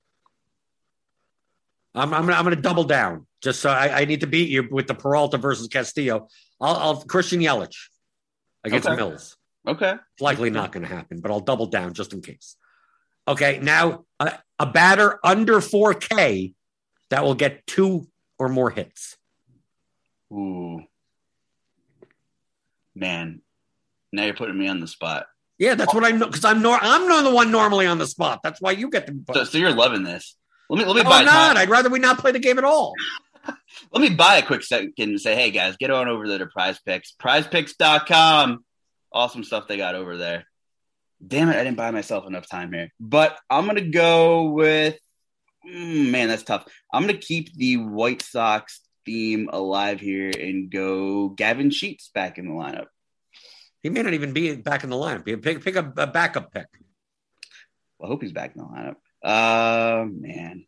I'm I'm gonna, I'm going to double down. Just so I, I need to beat you with the Peralta versus Castillo. I'll, I'll Christian Yelich against okay. Mills. Okay. It's likely not going to happen, but I'll double down just in case. Okay, now a, a batter under four K that will get two or more hits. Ooh. Man, now you're putting me on the spot. Yeah, that's what I know because I'm nor- I'm not the one normally on the spot. That's why you get the. So, so you're loving this. Let me let me no, buy. I'm not. I'd rather we not play the game at all. Let me buy a quick second and say, hey guys, get on over there to Prize Picks, prize picks dot com. Awesome stuff they got over there. Damn it, I didn't buy myself enough time here. But I'm going to go with, mm, man, that's tough. I'm going to keep the White Sox theme alive here and go Gavin Sheets back in the lineup. He may not even be back in the lineup. Pick, pick a, a backup pick. Well, I hope he's back in the lineup. Uh, man.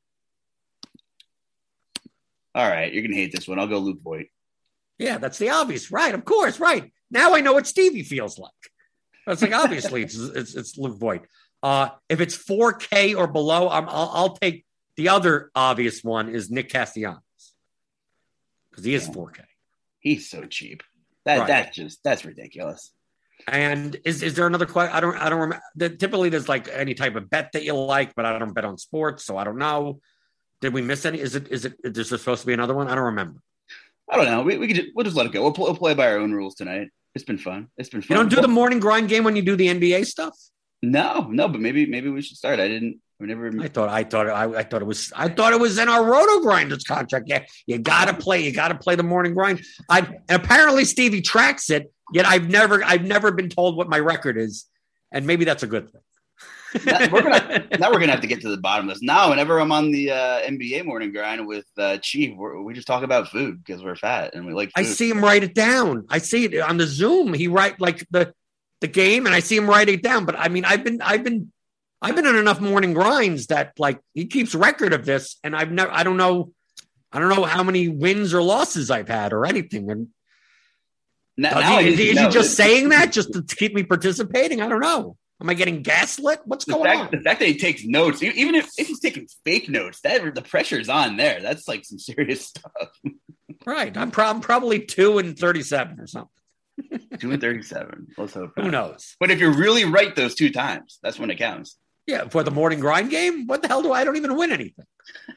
All right, you're going to hate this one. I'll go Luke Voit. Yeah, that's the obvious. Right, of course, right. Now I know what Stevie feels like. It's like, obviously, it's, it's it's Luke Voit. Uh, if it's four K or below, I'm, I'll, I'll take the other obvious one is Nick Castellanos because he is yeah. four K. He's so cheap. That right. That's just that's ridiculous. And is is there another question? I don't I don't remember. The, typically, there's like any type of bet that you like, but I don't bet on sports, so I don't know. Did we miss any? Is it is it is there supposed to be another one? I don't remember. I don't know. We we could just, we'll just let it go. We'll, we'll play by our own rules tonight. It's been fun. It's been fun. You don't do the morning grind game when you do the N B A stuff? No, no, but maybe maybe we should start. I didn't. We never. I thought. I thought. I, I thought it was. I thought it was in our Roto Grinders contract. Yeah, you gotta play. You gotta play the morning grind. I and apparently Stevie tracks it. Yet I've never. I've never been told what my record is, and maybe that's a good thing. now, we're gonna, now we're gonna have to get to the bottom of this. Now, whenever I'm on the uh, N B A morning grind with uh, Chief, we're, we just talk about food because we're fat and we like food. I see him write it down. I see it on the Zoom. He write like the the game, and I see him write it down. But I mean, I've been I've been I've been in enough morning grinds that like he keeps record of this, and I've never. I don't know. I don't know how many wins or losses I've had or anything. And now, now he, is, he, is he just this. saying that just to keep me participating? I don't know. Am I getting gaslit? What's the going fact, on? The fact that he takes notes, even if, if he's taking fake notes, that the pressure's on there. That's like some serious stuff. Right. I'm, pro- I'm probably two and thirty-seven or something. two and thirty-seven. Let's hope. Who knows? But if you're really right those two times, that's when it counts. Yeah. For the morning grind game, what the hell do I? I don't even win anything.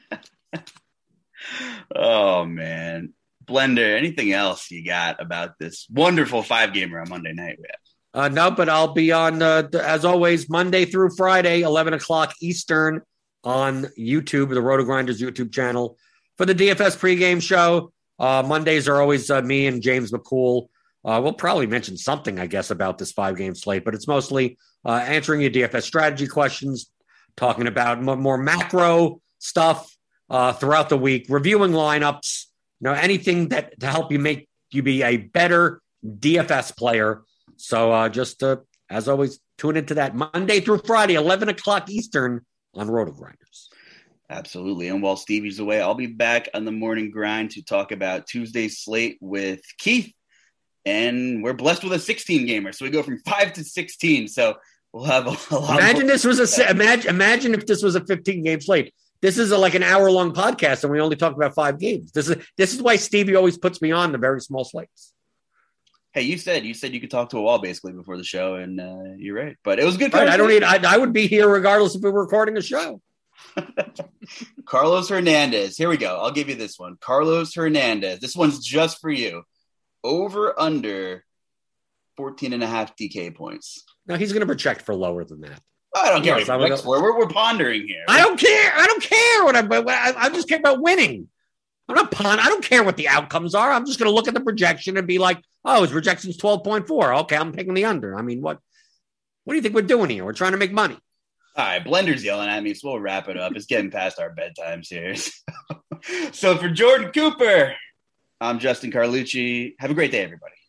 Oh, man. Blender, anything else you got about this wonderful five gamer on Monday night we have? Uh, no, but I'll be on, uh, as always, Monday through Friday, eleven o'clock Eastern on YouTube, the Roto Grinders YouTube channel for the D F S pregame show. Uh, Mondays are always uh, me and James McCool. Uh, we'll probably mention something, I guess, about this five-game slate, but it's mostly uh, answering your D F S strategy questions, talking about more, more macro stuff uh, throughout the week, reviewing lineups, you know, anything that to help you make you be a better D F S player. So uh, just uh, as always, tune into that Monday through Friday, eleven o'clock Eastern on Roto Grinders. Absolutely. And while Stevie's away, I'll be back on the morning grind to talk about Tuesday's slate with Keith. And we're blessed with a sixteen gamer. So we go from five to sixteen. So we'll have a, a lot Imagine this was a imagine, imagine if this was a fifteen game slate. This is a, like an hour long podcast and we only talk about five games. This is this is why Stevie always puts me on the very small slates. Hey, you said you said you could talk to a wall basically before the show, and uh, you're right. But it was good. Right, I don't need. I, I would be here regardless if we were recording a show. Carlos Hernandez. Here we go. I'll give you this one. Carlos Hernandez. This one's just for you. Over under fourteen and a half D K points. Now he's going to project for lower than that. I don't care yes, what he projects for. We're, we're pondering here. I don't care. I don't care what I'm. I, I just care about winning. I'm not pond. I don't care what the outcomes are. I'm just going to look at the projection and be like, oh, his projection's twelve point four. Okay, I'm taking the under. I mean, what what do you think we're doing here? We're trying to make money. All right, Blender's yelling at me, so we'll wrap it up. It's getting past our bedtimes here. So for Jordan Cooper, I'm Justin Carlucci. Have a great day, everybody.